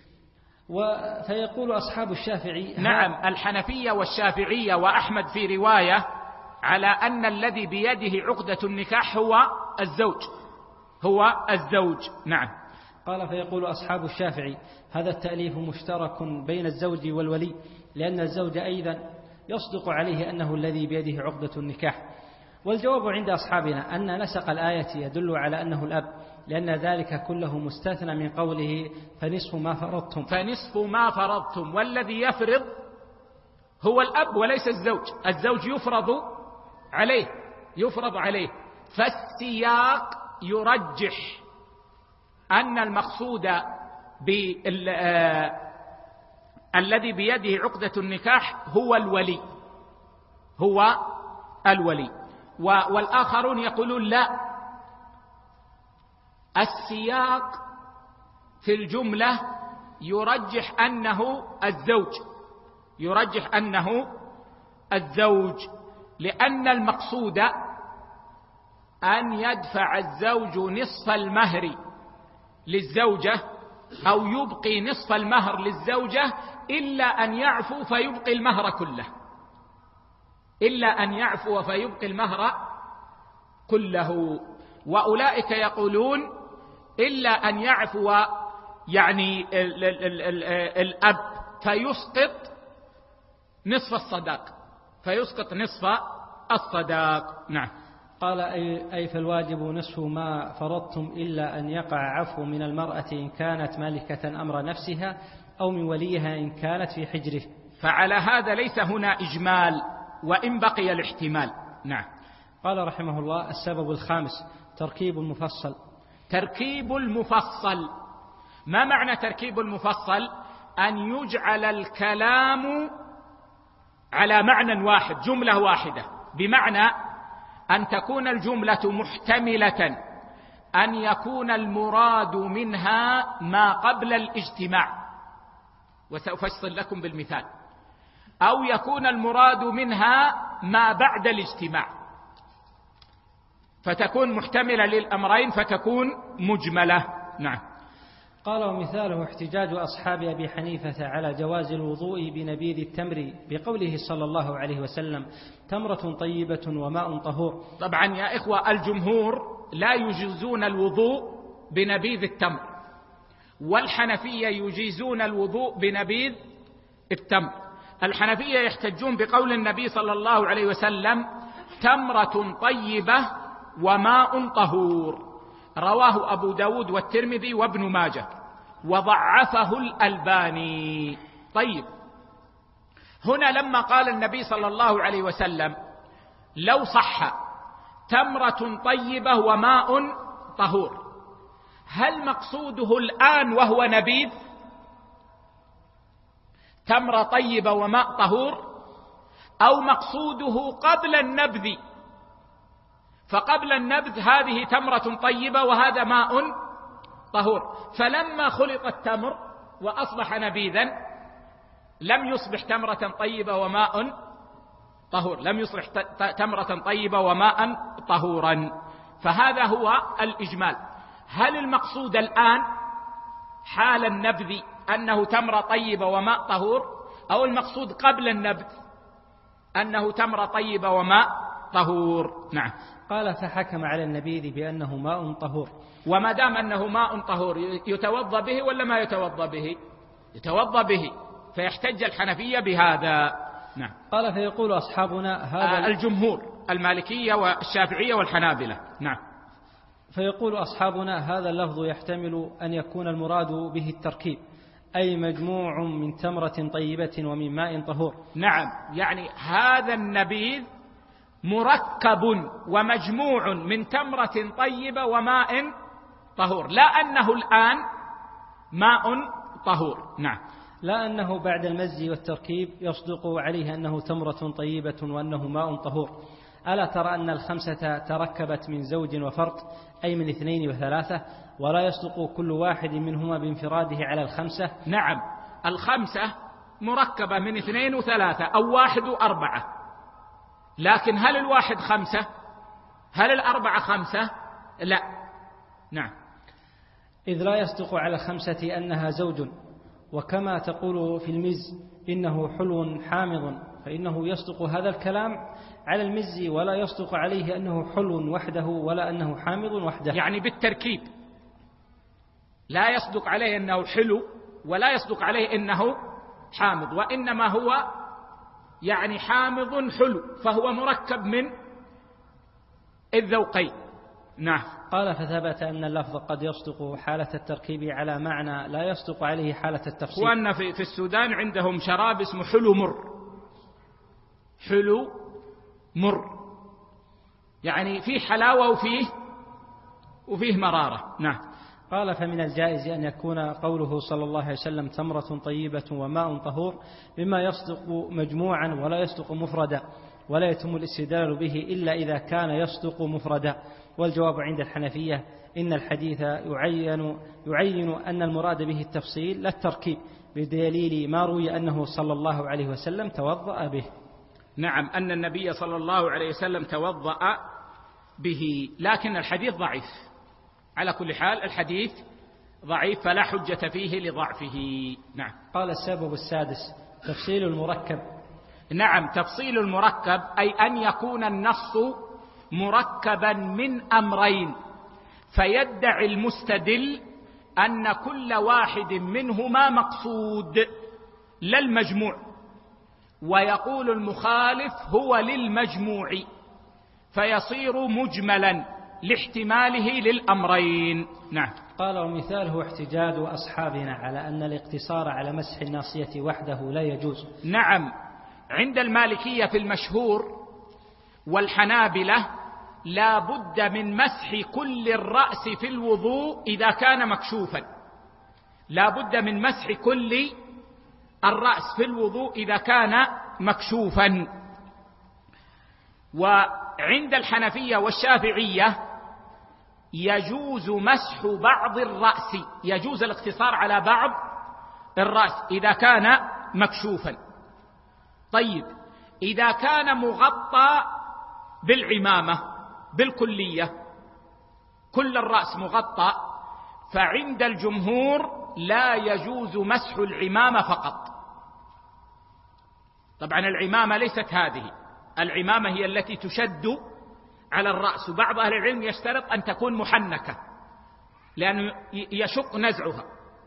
فيقول أصحاب الشافعي: نعم، الحنفية والشافعية وأحمد في رواية على أن الذي بيده عقدة النكاح هو الزوج، هو الزوج. نعم. قال: فيقول أصحاب الشافعي: هذا التأليف مشترك بين الزوج والولي، لأن الزوج أيضا يصدق عليه أنه الذي بيده عقدة النكاح. والجواب عند أصحابنا أن نسق الآية يدل على أنه الأب، لأن ذلك كله مستثنى من قوله فنصف ما فرضتم، فنصف ما فرضتم، والذي يفرض هو الأب وليس الزوج، الزوج يفرض عليه يفرض عليه فالسياق يرجح أن المقصود الذي بيده عقدة النكاح هو الولي، هو الولي. والآخرون يقولون لا، السياق في الجملة يرجح أنه الزوج، يرجح أنه الزوج، لأن المقصود أن يدفع الزوج نصف المهر للزوجة أو يبقي نصف المهر للزوجة، إلا أن يعفو فيبقي المهر كله، إلا أن يعفو فيبقي المهر كله. وأولئك يقولون إلا أن يعفو يعني ال ال ال ال الأب فيسقط نصف الصداق، فيسقط نصف الصداق. نعم. قال: أي فالواجب نصف ما فرضتم إلا أن يقع عفو من المرأة إن كانت مالكة أمر نفسها أو من وليها إن كانت في حجره. فعلى هذا ليس هنا إجمال وإن بقي الاحتمال. نعم. قال رحمه الله: السبب الخامس تركيب المفصل. تركيب المفصل، ما معنى تركيب المفصل؟ أن يجعل الكلام على معنى واحد، جملة واحدة، بمعنى أن تكون الجملة محتملة أن يكون المراد منها ما قبل الاجتماع، وسوف أفصل لكم بالمثال، أو يكون المراد منها ما بعد الاجتماع، فتكون محتملة للأمرين فتكون مجملة. نعم. قال: ومثاله احتجاج أصحاب أبي حنيفة على جواز الوضوء بنبيذ التمر بقوله صلى الله عليه وسلم: تمرة طيبة وماء طهور. طبعا يا إخوة، الجمهور لا يجيزون الوضوء بنبيذ التمر، والحنفية يجيزون الوضوء بنبيذ التمر. الحنفية يحتجون بقول النبي صلى الله عليه وسلم: تمرة طيبة وماء طهور، رواه أبو داود والترمذي وابن ماجه وضعفه الألباني. طيب، هنا لما قال النبي صلى الله عليه وسلم: لو صح تمرة طيبة وماء طهور، هل مقصوده الآن وهو نبيذ تمرة طيبة وماء طهور، أو مقصوده قبل النبذ؟ فقبل النبذ هذه تمرة طيبة وهذا ماء طهور، فلما خلط التمر وأصبح نبيذا لم يصبح تمرة طيبة وماء طهور، لم يصبح تمرة طيبة وماء طهورا. فهذا هو الإجمال. هل المقصود الآن حال النبذ أنه تمرة طيبة وماء طهور، أو المقصود قبل النبذ أنه تمرة طيبة وماء طهور؟ نعم. قال فحكم على النبيذ بأنه ماء طهور. وما دام أنه ماء طهور يتوضأ به ولا ما يتوضأ به؟ يتوضأ به، فيحتج الحنفية بهذا. نعم. قال فيقول أصحابنا هذا آه الجمهور المالكية والشافعية والحنابلة. نعم. فيقول أصحابنا هذا اللفظ يحتمل أن يكون المراد به التركيب، أي مجموع من تمرة طيبة ومن ماء طهور. نعم، يعني هذا النبيذ مركب ومجموع من تمرة طيبة وماء طهور، لا أنه الآن ماء طهور. نعم. لا أنه بعد المزج والتركيب يصدق عليه أنه تمرة طيبة وأنه ماء طهور. ألا ترى أن الخمسة تركبت من زوج وفرد، أي من اثنين وثلاثة، ولا يصدق كل واحد منهما بانفراده على الخمسة؟ نعم، الخمسة مركبة من اثنين وثلاثة أو واحد وأربعة، لكن هل الواحد خمسة؟ هل الأربعة خمسة؟ لا. نعم. إذ لا يصدق على الخمسة أنها زوج، وكما تقول في المز إنه حلو حامض، فإنه يصدق هذا الكلام على المز ولا يصدق عليه أنه حلو وحده ولا أنه حامض وحده. يعني بالتركيب لا يصدق عليه أنه حلو ولا يصدق عليه أنه حامض، وإنما هو يعني حامض حلو، فهو مركب من الذوقين. نعم. قال فثبت أن اللفظ قد يصدق حالة التركيب على معنى لا يصدق عليه حالة التفصيل. وأن في, في السودان عندهم شراب اسمه حلو مر، حلو مر، يعني فيه حلاوة وفيه وفيه مرارة. نعم. قال فمن الجائز أن يكون قوله صلى الله عليه وسلم تمرة طيبة وماء طهور مما يصدق مجموعا ولا يصدق مفردا، ولا يتم الاستدلال به إلا إذا كان يصدق مفردا. والجواب عند الحنفية إن الحديث يعين, يعين أن المراد به التفصيل لا التركيب، بدليل ما روي أنه صلى الله عليه وسلم توضأ به. نعم، أن النبي صلى الله عليه وسلم توضأ به، لكن الحديث ضعيف. على كل حال الحديث ضعيف فلا حجة فيه لضعفه. نعم. قال السبب السادس تفصيل المركب. نعم، تفصيل المركب أي أن يكون النص مركبا من أمرين، فيدعي المستدل أن كل واحد منهما مقصود لا المجموع، ويقول المخالف هو للمجموع، فيصير مجملا لاحتماله للأمرين. نعم. قال ومثاله احتجاج أصحابنا على أن الاقتصار على مسح الناصية وحده لا يجوز. نعم، عند المالكية في المشهور والحنابلة لا بد من مسح كل الرأس في الوضوء إذا كان مكشوفا، لا بد من مسح كل الرأس في الوضوء إذا كان مكشوفا. وعند الحنفية والشافعية يجوز مسح بعض الرأس، يجوز الاقتصار على بعض الرأس إذا كان مكشوفا. طيب، إذا كان مغطى بالعمامة بالكلية، كل الرأس مغطى، فعند الجمهور لا يجوز مسح العمامة فقط. طبعا العمامة ليست هذه، العمامة هي التي تشد على الرأس، وبعض أهل العلم يشترط أن تكون محنكة لأنه يشق نزعها.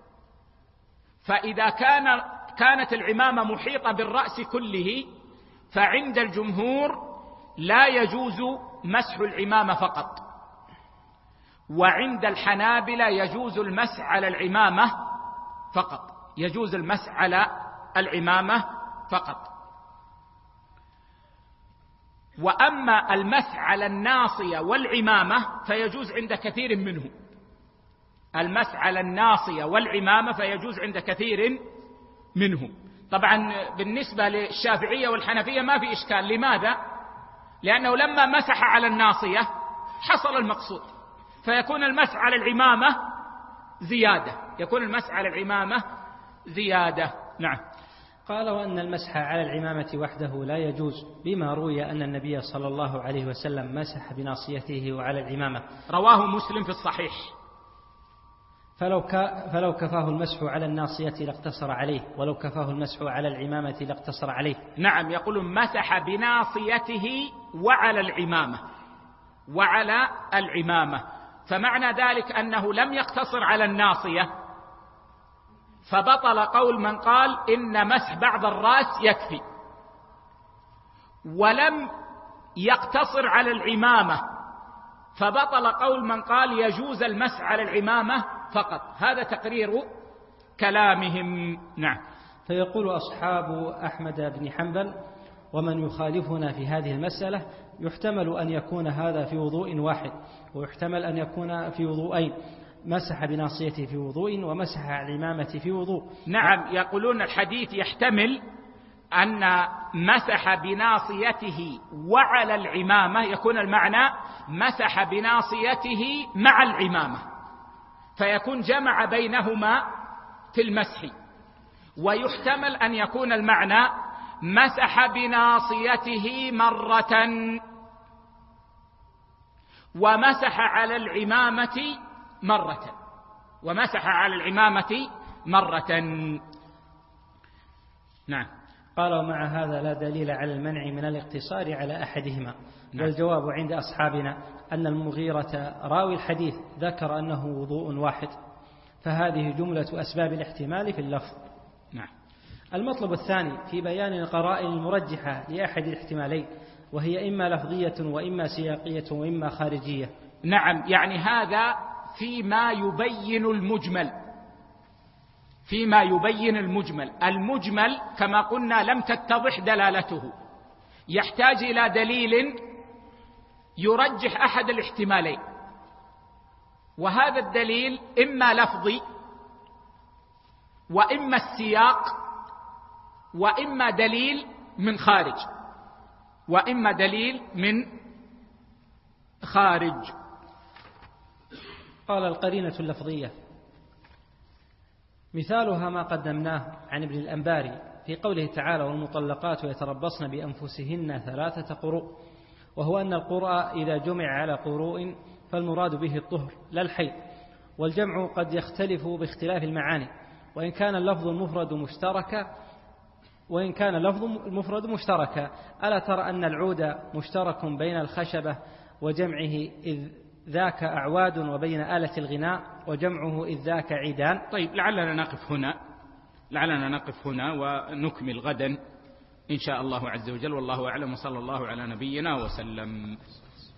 فإذا كان كانت العمامة محيطة بالرأس كله فعند الجمهور لا يجوز مسح العمامة فقط، وعند الحنابلة يجوز المسح على العمامة فقط، يجوز المسح على العمامة فقط. وأما المسح على الناصية والعمامة فيجوز عند كثير منهم. المسح على الناصية والعمامة فيجوز عند كثير منهم. طبعا بالنسبة للشافعية والحنفية ما في إشكال. لماذا؟ لأنه لما مسح على الناصية حصل المقصود، فيكون المسح على العمامة زيادة، يكون المسح على العمامة زيادة. نعم. قال: وأن المسح على العمامة وحده لا يجوز، بما روي أن النبي صلى الله عليه وسلم مسح بناصيته وعلى العمامة، رواه مسلم في الصحيح. فلو, ك... فلو كفاه المسح على الناصية لاقتصر عليه، ولو كفاه المسح على العمامة لاقتصر عليه. نعم، يقول مسح بناصيته وعلى العمامة، وعلى العمامة، فمعنى ذلك أنه لم يقتصر على الناصية، فبطل قول من قال إن مسح بعض الرأس يكفي، ولم يقتصر على العمامة، فبطل قول من قال يجوز المسح على العمامة فقط. هذا تقرير كلامهم. نعم. فيقول أصحاب أحمد بن حنبل ومن يخالفنا في هذه المسألة: يحتمل أن يكون هذا في وضوء واحد، ويحتمل أن يكون في وضوءين، مسح بناصيته في وضوء ومسح على العمامة في وضوء. نعم، يقولون الحديث يحتمل أن مسح بناصيته وعلى العمامة يكون المعنى مسح بناصيته مع العمامة، فيكون جمع بينهما في المسح. ويحتمل أن يكون المعنى مسح بناصيته مرة ومسح على العمامة مرة ومسح على العمامة مرة. نعم. قال: ومع هذا لا دليل على المنع من الاقتصار على أحدهما. نعم. والجواب عند أصحابنا أن المغيرة راوي الحديث ذكر أنه وضوء واحد، فهذه جملة أسباب الاحتمال في اللفظ. نعم. المطلب الثاني في بيان القرائن المرجحة لأحد الاحتمالين، وهي إما لفظية وإما سياقية وإما خارجية. نعم، يعني هذا فيما يبين المجمل، فيما يبين المجمل. المجمل كما قلنا لم تتضح دلالته، يحتاج إلى دليل يرجح أحد الاحتمالين، وهذا الدليل إما لفظي وإما السياق وإما دليل من خارج وإما دليل من خارج. قال: القرينة اللفظية مثالها ما قدمناه عن ابن الأنباري في قوله تعالى: والمطلقات يتربصن بأنفسهن ثلاثة قروء، وهو أن القرء إذا جمع على قروء فالمراد به الطهر لا الحيض، والجمع قد يختلف باختلاف المعاني، وإن كان اللفظ المفرد مشتركا وإن كان اللفظ المفرد مشتركا ألا ترى أن العود مشترك بين الخشبة وجمعه إذ ذاك أعواد، وبين آلة الغناء وجمعه إذ ذاك عيدان. طيب، لعلنا نقف هنا لعلنا نقف هنا ونكمل غدا إن شاء الله عز وجل، والله أعلم، وصلى الله على نبينا وسلم.